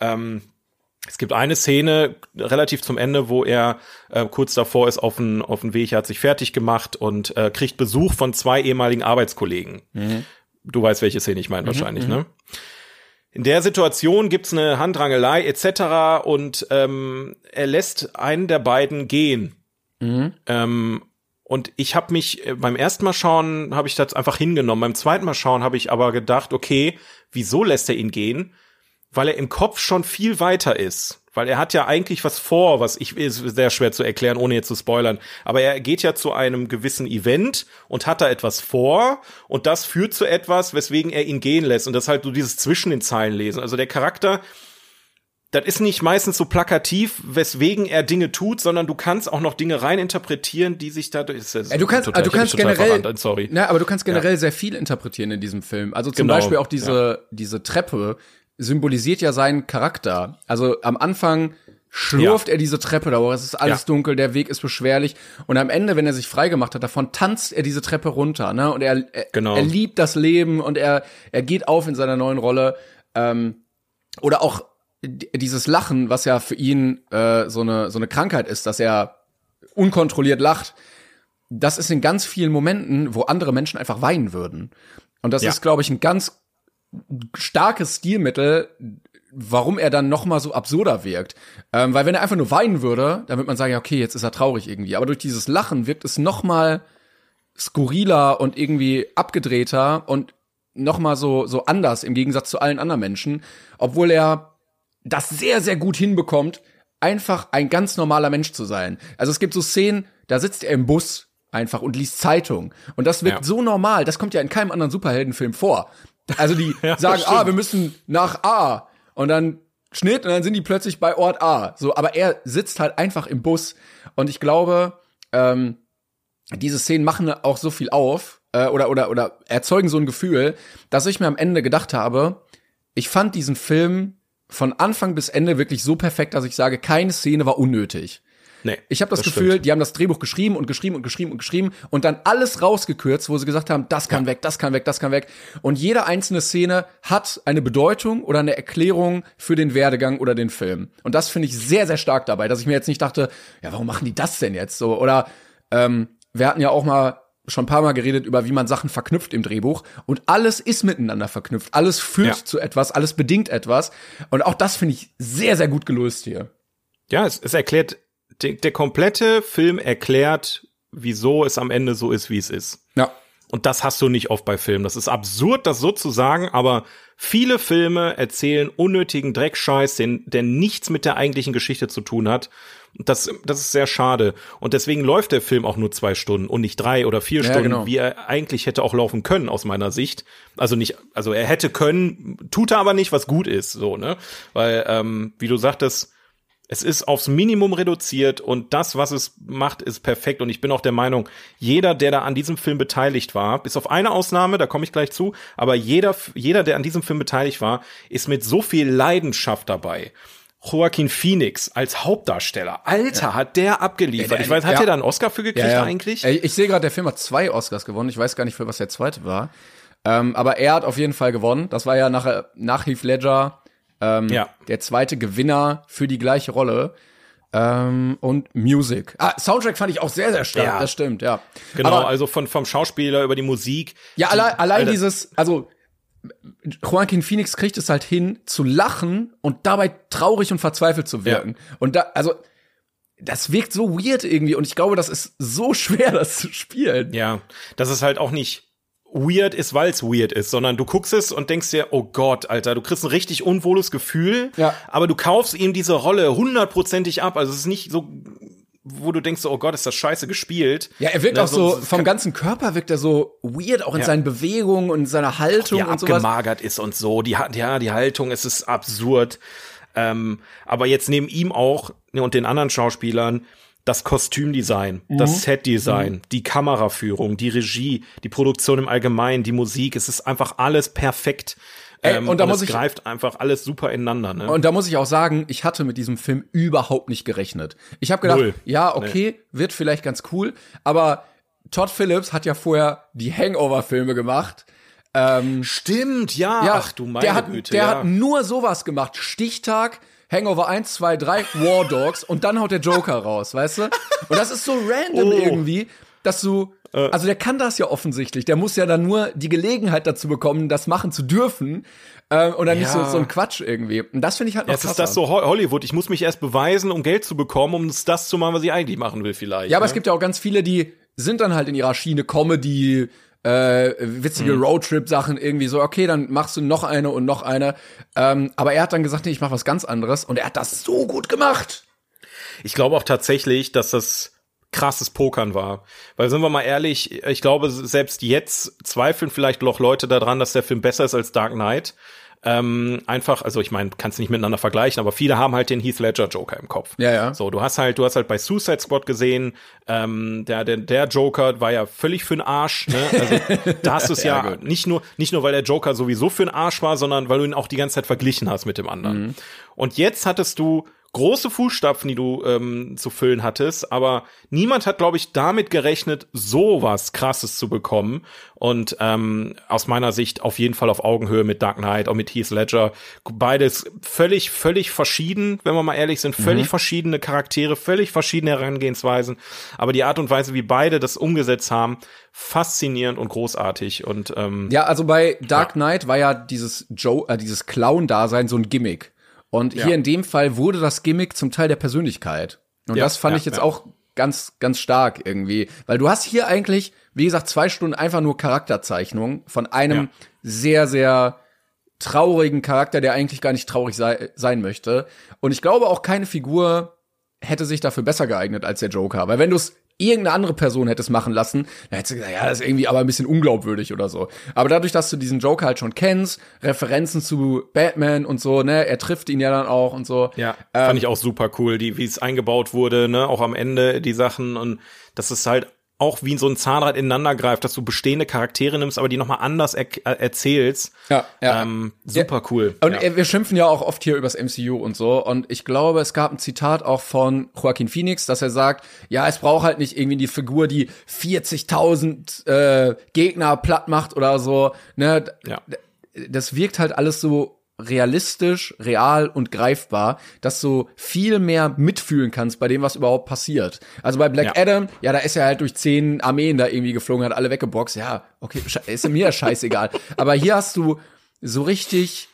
Es gibt eine Szene relativ zum Ende, wo er kurz davor ist auf den Weg, er hat sich fertig gemacht und kriegt Besuch von 2 ehemaligen Arbeitskollegen. Mhm. Du weißt, welche Szene ich meine wahrscheinlich, ne? In der Situation gibt's eine Handrangelei etc. und er lässt einen der beiden gehen. Mhm. Und ich habe mich beim ersten Mal schauen, habe ich das einfach hingenommen. Beim zweiten Mal schauen habe ich aber gedacht, okay, wieso lässt er ihn gehen? Weil er im Kopf schon viel weiter ist. Weil er hat ja eigentlich was vor, ist sehr schwer zu erklären, ohne jetzt zu spoilern. Aber er geht ja zu einem gewissen Event und hat da etwas vor. Und das führt zu etwas, weswegen er ihn gehen lässt. Und das ist halt so dieses zwischen den Zeilen lesen. Also der Charakter, das ist nicht meistens so plakativ, weswegen er Dinge tut, sondern du kannst auch noch Dinge reininterpretieren, die sich dadurch. Du kannst generell sehr viel interpretieren in diesem Film. Also zum Beispiel auch diese Treppe symbolisiert ja seinen Charakter. Also am Anfang schlurft er diese Treppe da hoch, es ist alles dunkel, der Weg ist beschwerlich, und am Ende, wenn er sich freigemacht hat, davon tanzt er diese Treppe runter, ne? Und er liebt das Leben und er geht auf in seiner neuen Rolle. Oder auch dieses Lachen, was ja für ihn so eine Krankheit ist, dass er unkontrolliert lacht. Das ist in ganz vielen Momenten, wo andere Menschen einfach weinen würden. Und das ist, glaube ich, ein ganz starkes Stilmittel, warum er dann noch mal so absurder wirkt. Weil wenn er einfach nur weinen würde, dann würde man sagen, ja, okay, jetzt ist er traurig irgendwie. Aber durch dieses Lachen wirkt es noch mal skurriler und irgendwie abgedrehter und noch mal so anders im Gegensatz zu allen anderen Menschen. Obwohl er das sehr, sehr gut hinbekommt, einfach ein ganz normaler Mensch zu sein. Also es gibt so Szenen, da sitzt er im Bus einfach und liest Zeitung. Und das wirkt so normal. Das kommt ja in keinem anderen Superheldenfilm vor. Also die sagen, wir müssen nach A. Und dann Schnitt und dann sind die plötzlich bei Ort A. So, aber er sitzt halt einfach im Bus. Und ich glaube, diese Szenen machen auch so viel auf oder erzeugen so ein Gefühl, dass ich mir am Ende gedacht habe, ich fand diesen Film von Anfang bis Ende wirklich so perfekt, dass ich sage, keine Szene war unnötig. Nee, ich habe das Gefühl, stimmt. Die haben das Drehbuch geschrieben und dann alles rausgekürzt, wo sie gesagt haben, das kann weg, das kann weg, das kann weg. Und jede einzelne Szene hat eine Bedeutung oder eine Erklärung für den Werdegang oder den Film. Und das finde ich sehr, sehr stark dabei, dass ich mir jetzt nicht dachte, ja, warum machen die das denn jetzt so? Oder wir hatten ja auch mal schon ein paar Mal geredet über, wie man Sachen verknüpft im Drehbuch. Und alles ist miteinander verknüpft. Alles führt zu etwas, alles bedingt etwas. Und auch das finde ich sehr, sehr gut gelöst hier. Ja, es erklärt der komplette Film erklärt, wieso es am Ende so ist, wie es ist. Ja. Und das hast du nicht oft bei Filmen. Das ist absurd, das so zu sagen, aber viele Filme erzählen unnötigen Dreckscheiß, der nichts mit der eigentlichen Geschichte zu tun hat. Das ist sehr schade. Und deswegen läuft der Film auch nur 2 Stunden und nicht 3 oder 4 Stunden, genau, wie er eigentlich hätte auch laufen können, aus meiner Sicht. Also er hätte können, tut er aber nicht, was gut ist, so, ne? Weil, wie du sagtest, es ist aufs Minimum reduziert und das, was es macht, ist perfekt. Und ich bin auch der Meinung, jeder, der da an diesem Film beteiligt war, bis auf eine Ausnahme, da komme ich gleich zu, aber jeder, der an diesem Film beteiligt war, ist mit so viel Leidenschaft dabei. Joaquin Phoenix als Hauptdarsteller. Alter, hat der abgeliefert. Ich weiß, hat der da einen Oscar für gekriegt eigentlich? Ich sehe gerade, der Film hat 2 Oscars gewonnen. Ich weiß gar nicht, für was der zweite war. Aber er hat auf jeden Fall gewonnen. Das war ja nach Heath Ledger der zweite Gewinner für die gleiche Rolle. Und Music. Soundtrack fand ich auch sehr, sehr stark. Ja. Das stimmt, ja. Genau, aber, also vom Schauspieler über die Musik. Ja, allein dieses, also Joaquin Phoenix kriegt es halt hin, zu lachen und dabei traurig und verzweifelt zu wirken. Ja. Und das wirkt so weird irgendwie und ich glaube, das ist so schwer, das zu spielen. Ja, das ist halt auch nicht weird ist, weil es weird ist, sondern du guckst es und denkst dir, oh Gott, Alter, du kriegst ein richtig unwohles Gefühl, aber du kaufst ihm diese Rolle 100%ig ab. Also es ist nicht so, wo du denkst, oh Gott, ist das scheiße gespielt. Ja, er wirkt auch so, vom ganzen Körper wirkt er so weird, auch in seinen Bewegungen und seiner Haltung und sowas. Abgemagert ist und so, die Haltung, es ist absurd. Aber jetzt neben ihm auch und den anderen Schauspielern das Kostümdesign, das Setdesign, die Kameraführung, die Regie, die Produktion im Allgemeinen, die Musik, es ist einfach alles perfekt. Und es greift einfach alles super ineinander. Ne? Und da muss ich auch sagen, ich hatte mit diesem Film überhaupt nicht gerechnet. Ich habe gedacht, wird vielleicht ganz cool, aber Todd Phillips hat ja vorher die Hangover-Filme gemacht. Stimmt, ach du meine Güte. Der hat nur sowas gemacht, Stichtag, Hangover 1, 2, 3, War Dogs und dann haut der Joker raus, weißt du? Und das ist so random irgendwie, dass du, also der kann das ja offensichtlich, der muss ja dann nur die Gelegenheit dazu bekommen, das machen zu dürfen und dann nicht so ein Quatsch irgendwie. Und das finde ich halt noch krasser. Jetzt ist das so Hollywood, ich muss mich erst beweisen, um Geld zu bekommen, um das zu machen, was ich eigentlich machen will vielleicht. Ja, aber es gibt ja auch ganz viele, die sind dann halt in ihrer Schiene Comedy, witzige Roadtrip-Sachen irgendwie so, okay, dann machst du noch eine und noch eine. Aber er hat dann gesagt, nee, ich mach was ganz anderes und er hat das so gut gemacht. Ich glaube auch tatsächlich, dass das krasses Pokern war. Weil, sind wir mal ehrlich, ich glaube, selbst jetzt zweifeln vielleicht noch Leute daran, dass der Film besser ist als Dark Knight. Einfach, also ich meine, kannst nicht miteinander vergleichen, aber viele haben halt den Heath Ledger Joker im Kopf. Ja. So, du hast halt bei Suicide Squad gesehen, der Joker war ja völlig für den Arsch, ne? Also da hast du es ja nicht nur, weil der Joker sowieso für den Arsch war, sondern weil du ihn auch die ganze Zeit verglichen hast mit dem anderen. Und jetzt hattest du große Fußstapfen, die du zu füllen hattest, aber niemand hat, glaube ich, damit gerechnet, sowas Krasses zu bekommen. Und aus meiner Sicht auf jeden Fall auf Augenhöhe mit Dark Knight, auch mit Heath Ledger. Beides völlig verschieden, wenn wir mal ehrlich sind, völlig verschiedene Charaktere, völlig verschiedene Herangehensweisen. Aber die Art und Weise, wie beide das umgesetzt haben, faszinierend und großartig. Und ja, also bei Dark Knight war ja dieses Clown-Dasein so ein Gimmick. Und hier in dem Fall wurde das Gimmick zum Teil der Persönlichkeit. Und das fand ich jetzt auch ganz, ganz stark irgendwie. Weil du hast hier eigentlich, wie gesagt, 2 Stunden einfach nur Charakterzeichnung von einem sehr, sehr traurigen Charakter, der eigentlich gar nicht traurig sein möchte. Und ich glaube auch, keine Figur hätte sich dafür besser geeignet als der Joker. Weil wenn du es irgendeine andere Person hättest machen lassen, dann hättest du gesagt, ja, das ist irgendwie aber ein bisschen unglaubwürdig oder so. Aber dadurch, dass du diesen Joker halt schon kennst, Referenzen zu Batman und so, ne, er trifft ihn ja dann auch und so. Ja, fand ich auch super cool, wie es eingebaut wurde, ne, auch am Ende die Sachen und das ist halt auch wie so ein Zahnrad ineinander greift, dass du bestehende Charaktere nimmst, aber die nochmal anders erzählst. Super cool. Und wir schimpfen ja auch oft hier übers MCU und so. Und ich glaube, es gab ein Zitat auch von Joaquin Phoenix, dass er sagt, ja, es braucht halt nicht irgendwie die Figur, die 40.000 Gegner platt macht oder so. Ne? Das wirkt halt alles so realistisch, real und greifbar, dass du viel mehr mitfühlen kannst bei dem, was überhaupt passiert. Also bei Black Adam, da ist er halt durch 10 Armeen da irgendwie geflogen, hat alle weggeboxt. Ja, okay, ist mir ja scheißegal. Aber hier hast du so richtig,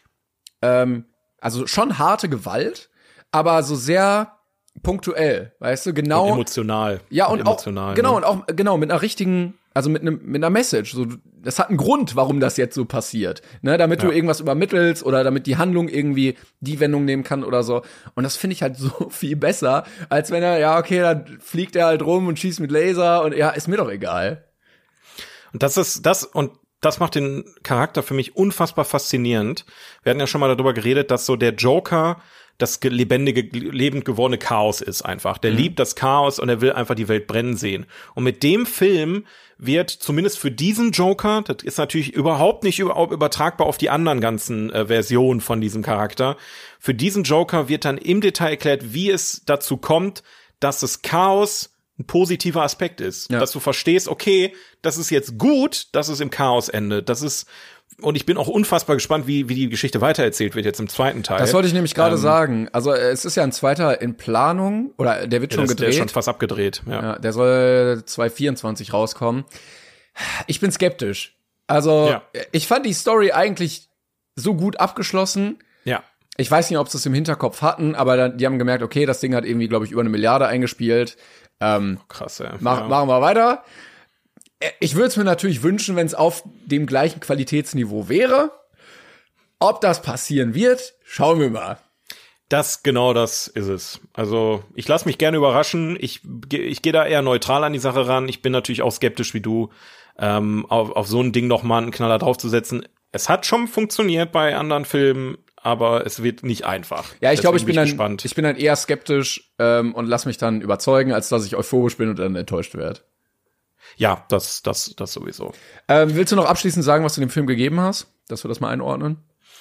also schon harte Gewalt, aber so sehr punktuell, weißt du, genau. Und emotional. Ja, und emotional, auch, genau, und auch, genau, mit einer richtigen, also mit einer Message. So, das hat einen Grund, warum das jetzt so passiert. Ne, damit du irgendwas übermittelst oder damit die Handlung irgendwie die Wendung nehmen kann oder so. Und das finde ich halt so viel besser, als wenn er, dann fliegt er halt rum und schießt mit Laser und ist mir doch egal. Und das macht den Charakter für mich unfassbar faszinierend. Wir hatten ja schon mal darüber geredet, dass so der Joker das lebendige, lebend gewordene Chaos ist einfach. Der liebt das Chaos und er will einfach die Welt brennen sehen. Und mit dem Film wird zumindest für diesen Joker, das ist natürlich überhaupt nicht übertragbar auf die anderen ganzen Versionen von diesem Charakter, für diesen Joker wird dann im Detail erklärt, wie es dazu kommt, dass das Chaos ein positiver Aspekt ist. Ja. Dass du verstehst, okay, das ist jetzt gut, dass es im Chaos endet. Und ich bin auch unfassbar gespannt, wie die Geschichte weitererzählt wird jetzt im zweiten Teil. Das wollte ich nämlich gerade sagen. Also es ist ja ein zweiter in Planung, oder der wird schon gedreht. Der ist schon fast abgedreht. Ja, der soll 2024 rauskommen. Ich bin skeptisch. Also ich fand die Story eigentlich so gut abgeschlossen. Ja. Ich weiß nicht, ob sie es im Hinterkopf hatten, aber die haben gemerkt, okay, das Ding hat irgendwie, glaube ich, über 1 Milliarde eingespielt. Krass, ey. Machen wir weiter. Ich würde es mir natürlich wünschen, wenn es auf dem gleichen Qualitätsniveau wäre. Ob das passieren wird, schauen wir mal. Das ist es. Also ich lasse mich gerne überraschen. Ich gehe da eher neutral an die Sache ran. Ich bin natürlich auch skeptisch wie du, auf so ein Ding noch mal einen Knaller draufzusetzen. Es hat schon funktioniert bei anderen Filmen, aber es wird nicht einfach. Ja, ich glaube, ich bin dann eher skeptisch und lass mich dann überzeugen, als dass ich euphorisch bin und dann enttäuscht werde. Ja, das sowieso. Willst du noch abschließend sagen, was du dem Film gegeben hast? Dass wir das mal einordnen?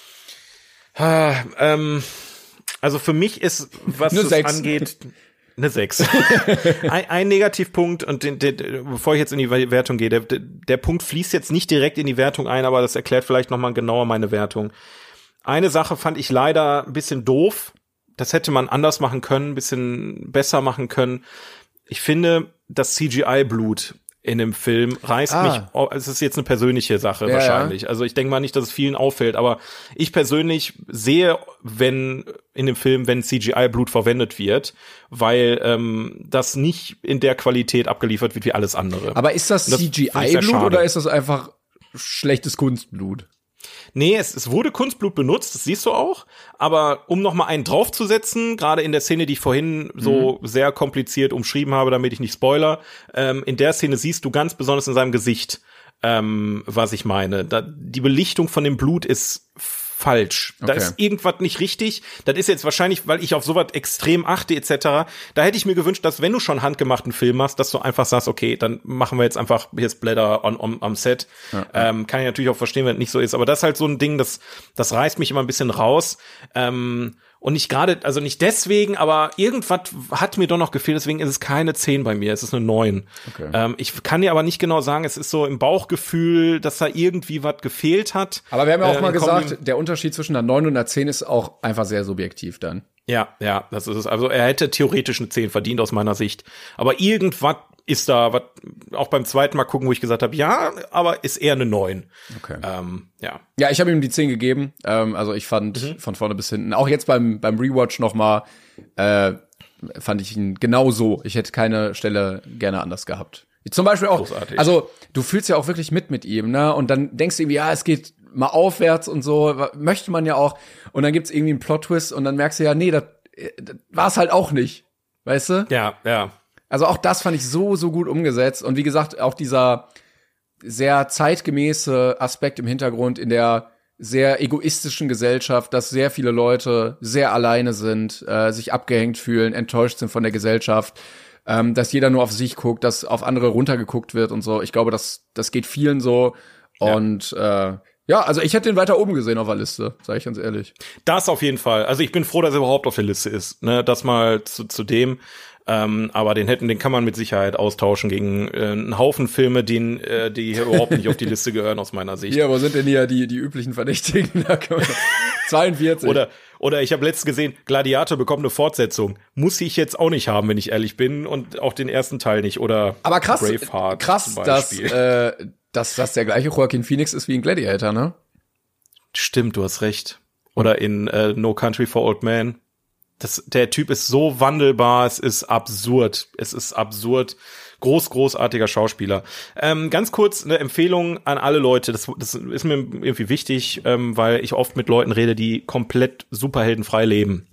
Also für mich ist, was das angeht, eine 6. ein Negativpunkt, und bevor ich jetzt in die Wertung gehe, der Punkt fließt jetzt nicht direkt in die Wertung ein, aber das erklärt vielleicht noch mal genauer meine Wertung. Eine Sache fand ich leider ein bisschen doof. Das hätte man anders machen können, ein bisschen besser machen können. Ich finde, das CGI-Blut in dem Film reißt mich, es ist jetzt eine persönliche Sache wahrscheinlich. Ja. Also ich denke mal nicht, dass es vielen auffällt, aber ich persönlich sehe, wenn CGI-Blut verwendet wird, weil das nicht in der Qualität abgeliefert wird wie alles andere. Aber ist das CGI-Blut oder ist das einfach schlechtes Kunstblut? Nee, es wurde Kunstblut benutzt, das siehst du auch, aber um noch mal einen draufzusetzen, gerade in der Szene, die ich vorhin so sehr kompliziert umschrieben habe, damit ich nicht spoiler, in der Szene siehst du ganz besonders in seinem Gesicht, was ich meine. Die Belichtung von dem Blut ist falsch. Da ist irgendwas nicht richtig. Das ist jetzt wahrscheinlich, weil ich auf sowas extrem achte etc. Da hätte ich mir gewünscht, dass wenn du schon handgemachten Film machst, dass du einfach sagst, okay, dann machen wir jetzt einfach hier Splatter am Set. Ja. Kann ich natürlich auch verstehen, wenn es nicht so ist. Aber das ist halt so ein Ding, das reißt mich immer ein bisschen raus. Und nicht gerade, also nicht deswegen, aber irgendwas hat mir doch noch gefehlt, deswegen ist es keine 10 bei mir, es ist eine 9. Okay. Ich kann dir aber nicht genau sagen, es ist so im Bauchgefühl, dass da irgendwie was gefehlt hat. Aber wir haben ja auch mal gesagt, der Unterschied zwischen einer 9 und einer 10 ist auch einfach sehr subjektiv dann. Ja, das ist es. Also er hätte theoretisch eine 10 verdient aus meiner Sicht. Aber irgendwas ist da, was auch beim zweiten Mal gucken, wo ich gesagt habe, ja, aber ist eher eine 9. Okay. Ja, ich habe ihm die 10 gegeben. Also ich fand von vorne bis hinten, auch jetzt beim Rewatch nochmal, fand ich ihn genauso. Ich hätte keine Stelle gerne anders gehabt. Zum Beispiel auch, großartig. Also du fühlst ja auch wirklich mit ihm, ne? Und dann denkst du irgendwie, ja, es geht mal aufwärts und so, möchte man ja auch. Und dann gibt's irgendwie einen Plot-Twist und dann merkst du ja, nee, das war es halt auch nicht. Weißt du? Ja. Also auch das fand ich so gut umgesetzt. Und wie gesagt, auch dieser sehr zeitgemäße Aspekt im Hintergrund in der sehr egoistischen Gesellschaft, dass sehr viele Leute sehr alleine sind, sich abgehängt fühlen, enttäuscht sind von der Gesellschaft, dass jeder nur auf sich guckt, dass auf andere runtergeguckt wird und so. Ich glaube, das geht vielen so. Und also ich hätte den weiter oben gesehen auf der Liste, sage ich ganz ehrlich. Das auf jeden Fall. Also ich bin froh, dass er überhaupt auf der Liste ist. Ne, das mal zu dem. Aber den kann man mit Sicherheit austauschen gegen einen Haufen Filme, die hier überhaupt nicht auf die Liste gehören aus meiner Sicht. Ja, wo sind denn hier die üblichen Verdächtigen? 42. Oder ich habe letztens gesehen, Gladiator bekommt eine Fortsetzung. Muss ich jetzt auch nicht haben, wenn ich ehrlich bin, und auch den ersten Teil nicht. Oder aber krass, Braveheart dass das der gleiche Joaquin Phoenix ist wie in Gladiator, ne? Stimmt, du hast recht. Oder in No Country for Old Men. Der Typ ist so wandelbar, es ist absurd. Großartiger Schauspieler. Ganz kurz eine Empfehlung an alle Leute, das ist mir irgendwie wichtig, weil ich oft mit Leuten rede, die komplett superheldenfrei leben.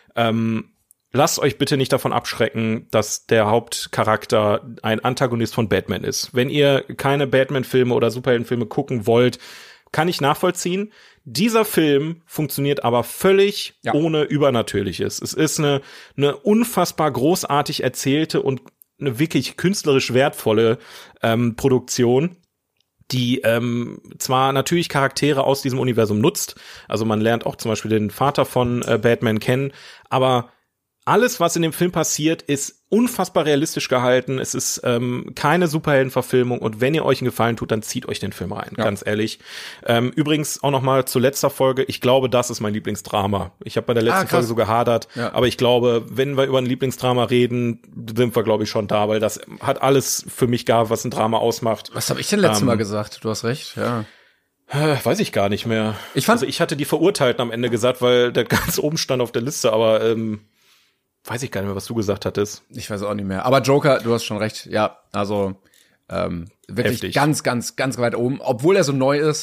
Lasst euch bitte nicht davon abschrecken, dass der Hauptcharakter ein Antagonist von Batman ist. Wenn ihr keine Batman-Filme oder Superheldenfilme gucken wollt, kann ich nachvollziehen. Dieser Film funktioniert aber völlig ohne Übernatürliches. Es ist eine unfassbar großartig erzählte und eine wirklich künstlerisch wertvolle Produktion, die zwar natürlich Charaktere aus diesem Universum nutzt, also man lernt auch zum Beispiel den Vater von Batman kennen, aber alles, was in dem Film passiert, ist unfassbar realistisch gehalten. Es ist keine Superheldenverfilmung, und wenn ihr euch einen Gefallen tut, dann zieht euch den Film rein, ganz ehrlich. Übrigens auch noch mal zu letzter Folge, ich glaube, das ist mein Lieblingsdrama. Ich habe bei der letzten Folge so gehadert, aber ich glaube, wenn wir über ein Lieblingsdrama reden, sind wir, glaube ich, schon da, weil das hat alles für mich gehabt, was ein Drama ausmacht. Was habe ich denn letztes Mal gesagt? Du hast recht, ja. Weiß ich gar nicht mehr. Ich hatte die Verurteilten am Ende gesagt, weil der ganz oben stand auf der Liste, aber weiß ich gar nicht mehr, was du gesagt hattest. Ich weiß auch nicht mehr. Aber Joker, du hast schon recht. Ja, also wirklich heftig. Ganz weit oben. Obwohl er so neu ist.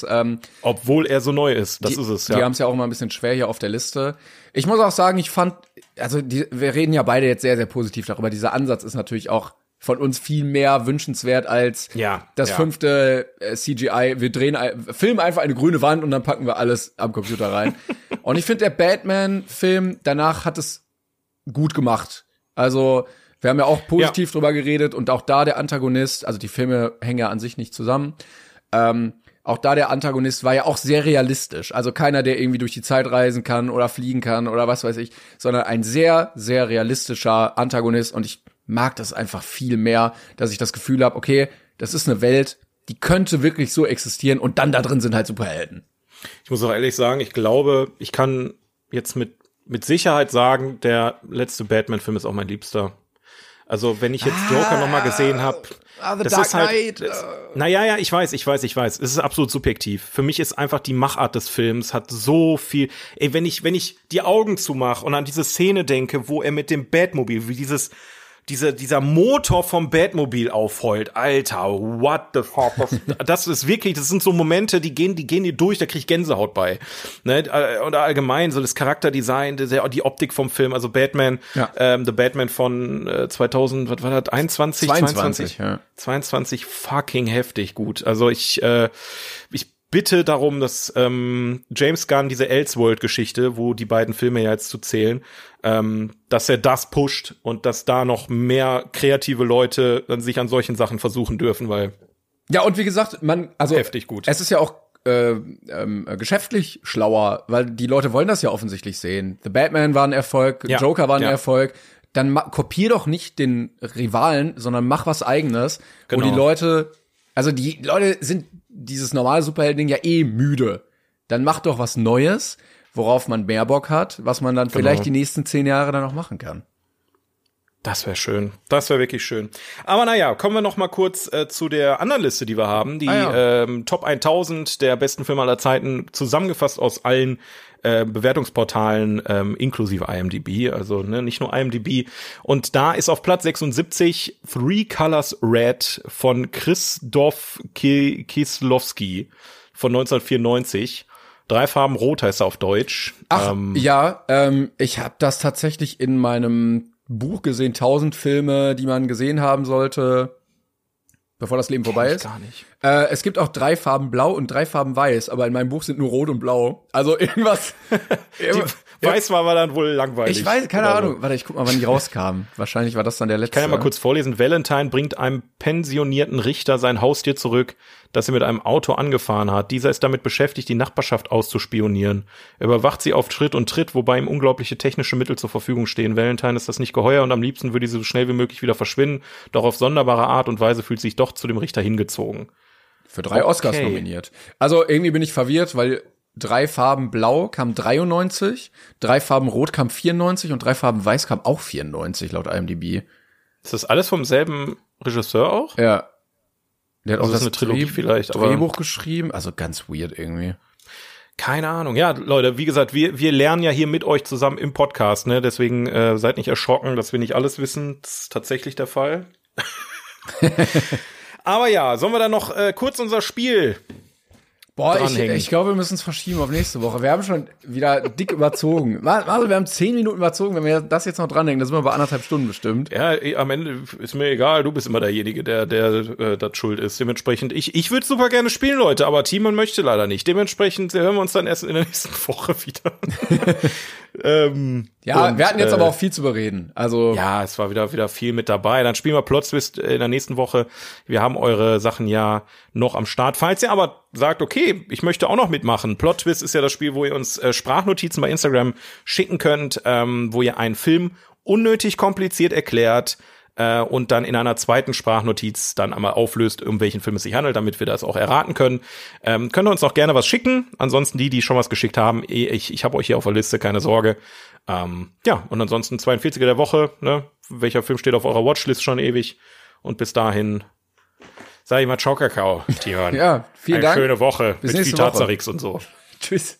Das ist es, ja. Die haben es ja auch immer ein bisschen schwer hier auf der Liste. Ich muss auch sagen, ich fand, wir reden ja beide jetzt sehr, sehr positiv darüber. Dieser Ansatz ist natürlich auch von uns viel mehr wünschenswert als das 5. CGI. Wir filmen einfach eine grüne Wand und dann packen wir alles am Computer rein. Und ich finde, der Batman-Film danach hat es gut gemacht. Also wir haben ja auch positiv drüber geredet, und auch da der Antagonist, also die Filme hängen ja an sich nicht zusammen, auch da der Antagonist war ja auch sehr realistisch. Also keiner, der irgendwie durch die Zeit reisen kann oder fliegen kann oder was weiß ich, sondern ein sehr, sehr realistischer Antagonist, und ich mag das einfach viel mehr, dass ich das Gefühl habe, okay, das ist eine Welt, die könnte wirklich so existieren, und dann da drin sind halt Superhelden. Ich muss auch ehrlich sagen, ich glaube, ich kann jetzt mit Sicherheit sagen, der letzte Batman-Film ist auch mein Liebster. Also wenn ich jetzt Joker noch mal gesehen habe, das ist halt, naja, ich weiß. Es ist absolut subjektiv. Für mich ist einfach die Machart des Films hat so viel. Ey, wenn ich die Augen zumache und an diese Szene denke, wo er mit dem Batmobil, wie dieser Motor vom Batmobil aufheult, Alter, what the fuck? Das ist wirklich, das sind so Momente, die gehen dir durch, da krieg ich Gänsehaut bei. Ne? Oder allgemein, so das Charakterdesign, die Optik vom Film, also Batman, The Batman von 2000, was war das, 22? 22, ja. 22, fucking heftig gut. Also ich bitte darum, dass James Gunn diese Elseworld-Geschichte, wo die beiden Filme ja jetzt zu zählen, dass er das pusht und dass da noch mehr kreative Leute dann sich an solchen Sachen versuchen dürfen, weil ja, und wie gesagt, heftig gut. Es ist ja auch geschäftlich schlauer, weil die Leute wollen das ja offensichtlich sehen. The Batman war ein Erfolg, Ja, Joker war ein ja. Erfolg. Dann kopier doch nicht den Rivalen, sondern mach was Eigenes, Genau. wo die Leute sind dieses normale Superhelden-Ding ja eh müde. Dann mach doch was Neues, worauf man mehr Bock hat, was man dann vielleicht die nächsten 10 Jahre dann auch machen kann. Das wäre schön. Das wäre wirklich schön. Aber naja, kommen wir noch mal kurz zu der anderen Liste, die wir haben. Die Top 1000 der besten Filme aller Zeiten, zusammengefasst aus allen Bewertungsportalen, inklusive IMDb, also nicht nur IMDb. Und da ist auf Platz 76 Three Colors Red von Krzysztof Kieslowski von 1994. 3 Farben Rot heißt er auf Deutsch. Ich habe das tatsächlich in meinem Buch gesehen, 1000 Filme, die man gesehen haben sollte, bevor das Leben vorbei ist. Gar nicht. Es gibt auch 3 Farben Blau und 3 Farben Weiß, aber in meinem Buch sind nur Rot und Blau. Also irgendwas. Weiß war dann wohl langweilig. Ich weiß, keine Ahnung. Warte, ich guck mal, wann die rauskamen. Wahrscheinlich war das dann der letzte. Ich kann ja mal kurz vorlesen. Valentine bringt einem pensionierten Richter sein Haustier zurück, das er mit einem Auto angefahren hat. Dieser ist damit beschäftigt, die Nachbarschaft auszuspionieren. Er überwacht sie auf Schritt und Tritt, wobei ihm unglaubliche technische Mittel zur Verfügung stehen. Valentine ist das nicht geheuer und am liebsten würde sie so schnell wie möglich wieder verschwinden. Doch auf sonderbare Art und Weise fühlt sie sich doch zu dem Richter hingezogen. Für 3 Oscars nominiert. Also irgendwie bin ich verwirrt, weil 3 Farben Blau kam 93, 3 Farben Rot kam 94 und 3 Farben Weiß kam auch 94 laut IMDb. Ist das alles vom selben Regisseur auch? Ja. Der hat Also auch das ist eine Trilogie vielleicht, aber Drehbuch geschrieben, also ganz weird irgendwie. keine Ahnung. Ja, Leute, wie gesagt, wir lernen ja hier mit euch zusammen im Podcast, ne? Deswegen seid nicht erschrocken, dass wir nicht alles wissen. Das ist tatsächlich der Fall. Aber ja, sollen wir dann noch kurz unser Spiel Boah, dranhängen? ich glaube, wir müssen es verschieben auf nächste Woche. Wir haben schon wieder dick überzogen. Also, wir haben 10 Minuten überzogen. Wenn wir das jetzt noch dranhängen, dann sind wir bei 1,5 Stunden bestimmt. Ja, am Ende ist mir egal, du bist immer derjenige, der das schuld ist. Dementsprechend, ich würde super gerne spielen, Leute, aber Timon möchte leider nicht. Dementsprechend hören wir uns dann erst in der nächsten Woche wieder. Ja, wir hatten jetzt aber auch viel zu bereden. Also ja, es war wieder viel mit dabei. Dann spielen wir Plot Twist in der nächsten Woche. Wir haben eure Sachen ja noch am Start. Falls ihr aber sagt, okay, ich möchte auch noch mitmachen. Plot Twist ist ja das Spiel, wo ihr uns Sprachnotizen bei Instagram schicken könnt, wo ihr einen Film unnötig kompliziert erklärt und dann in einer zweiten Sprachnotiz dann einmal auflöst, um welchen Film es sich handelt, damit wir das auch erraten können. Könnt ihr uns auch gerne was schicken. Ansonsten die schon was geschickt haben, ich habe euch hier auf der Liste, keine Sorge. Ja, und ansonsten 42er der Woche, ne? Welcher Film steht auf eurer Watchlist schon ewig? Und bis dahin sag ich mal ciao, Kakao, Tian. Ja, vielen Dank. Eine schöne Woche Bis mit nächste viel Woche. Tazarix und so. Tschüss.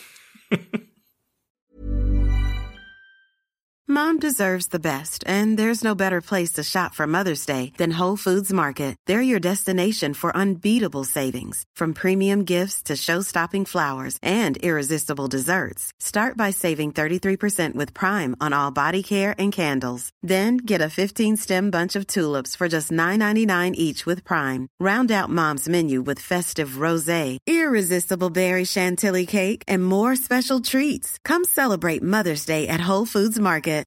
Mom deserves the best, and there's no better place to shop for Mother's Day than Whole Foods Market. They're your destination for unbeatable savings, from premium gifts to show-stopping flowers and irresistible desserts. Start by saving 33% with Prime on all body care and candles. Then get a 15-stem bunch of tulips for just $9.99 each with Prime. Round out Mom's menu with festive rosé, irresistible berry chantilly cake, and more special treats. Come celebrate Mother's Day at Whole Foods Market.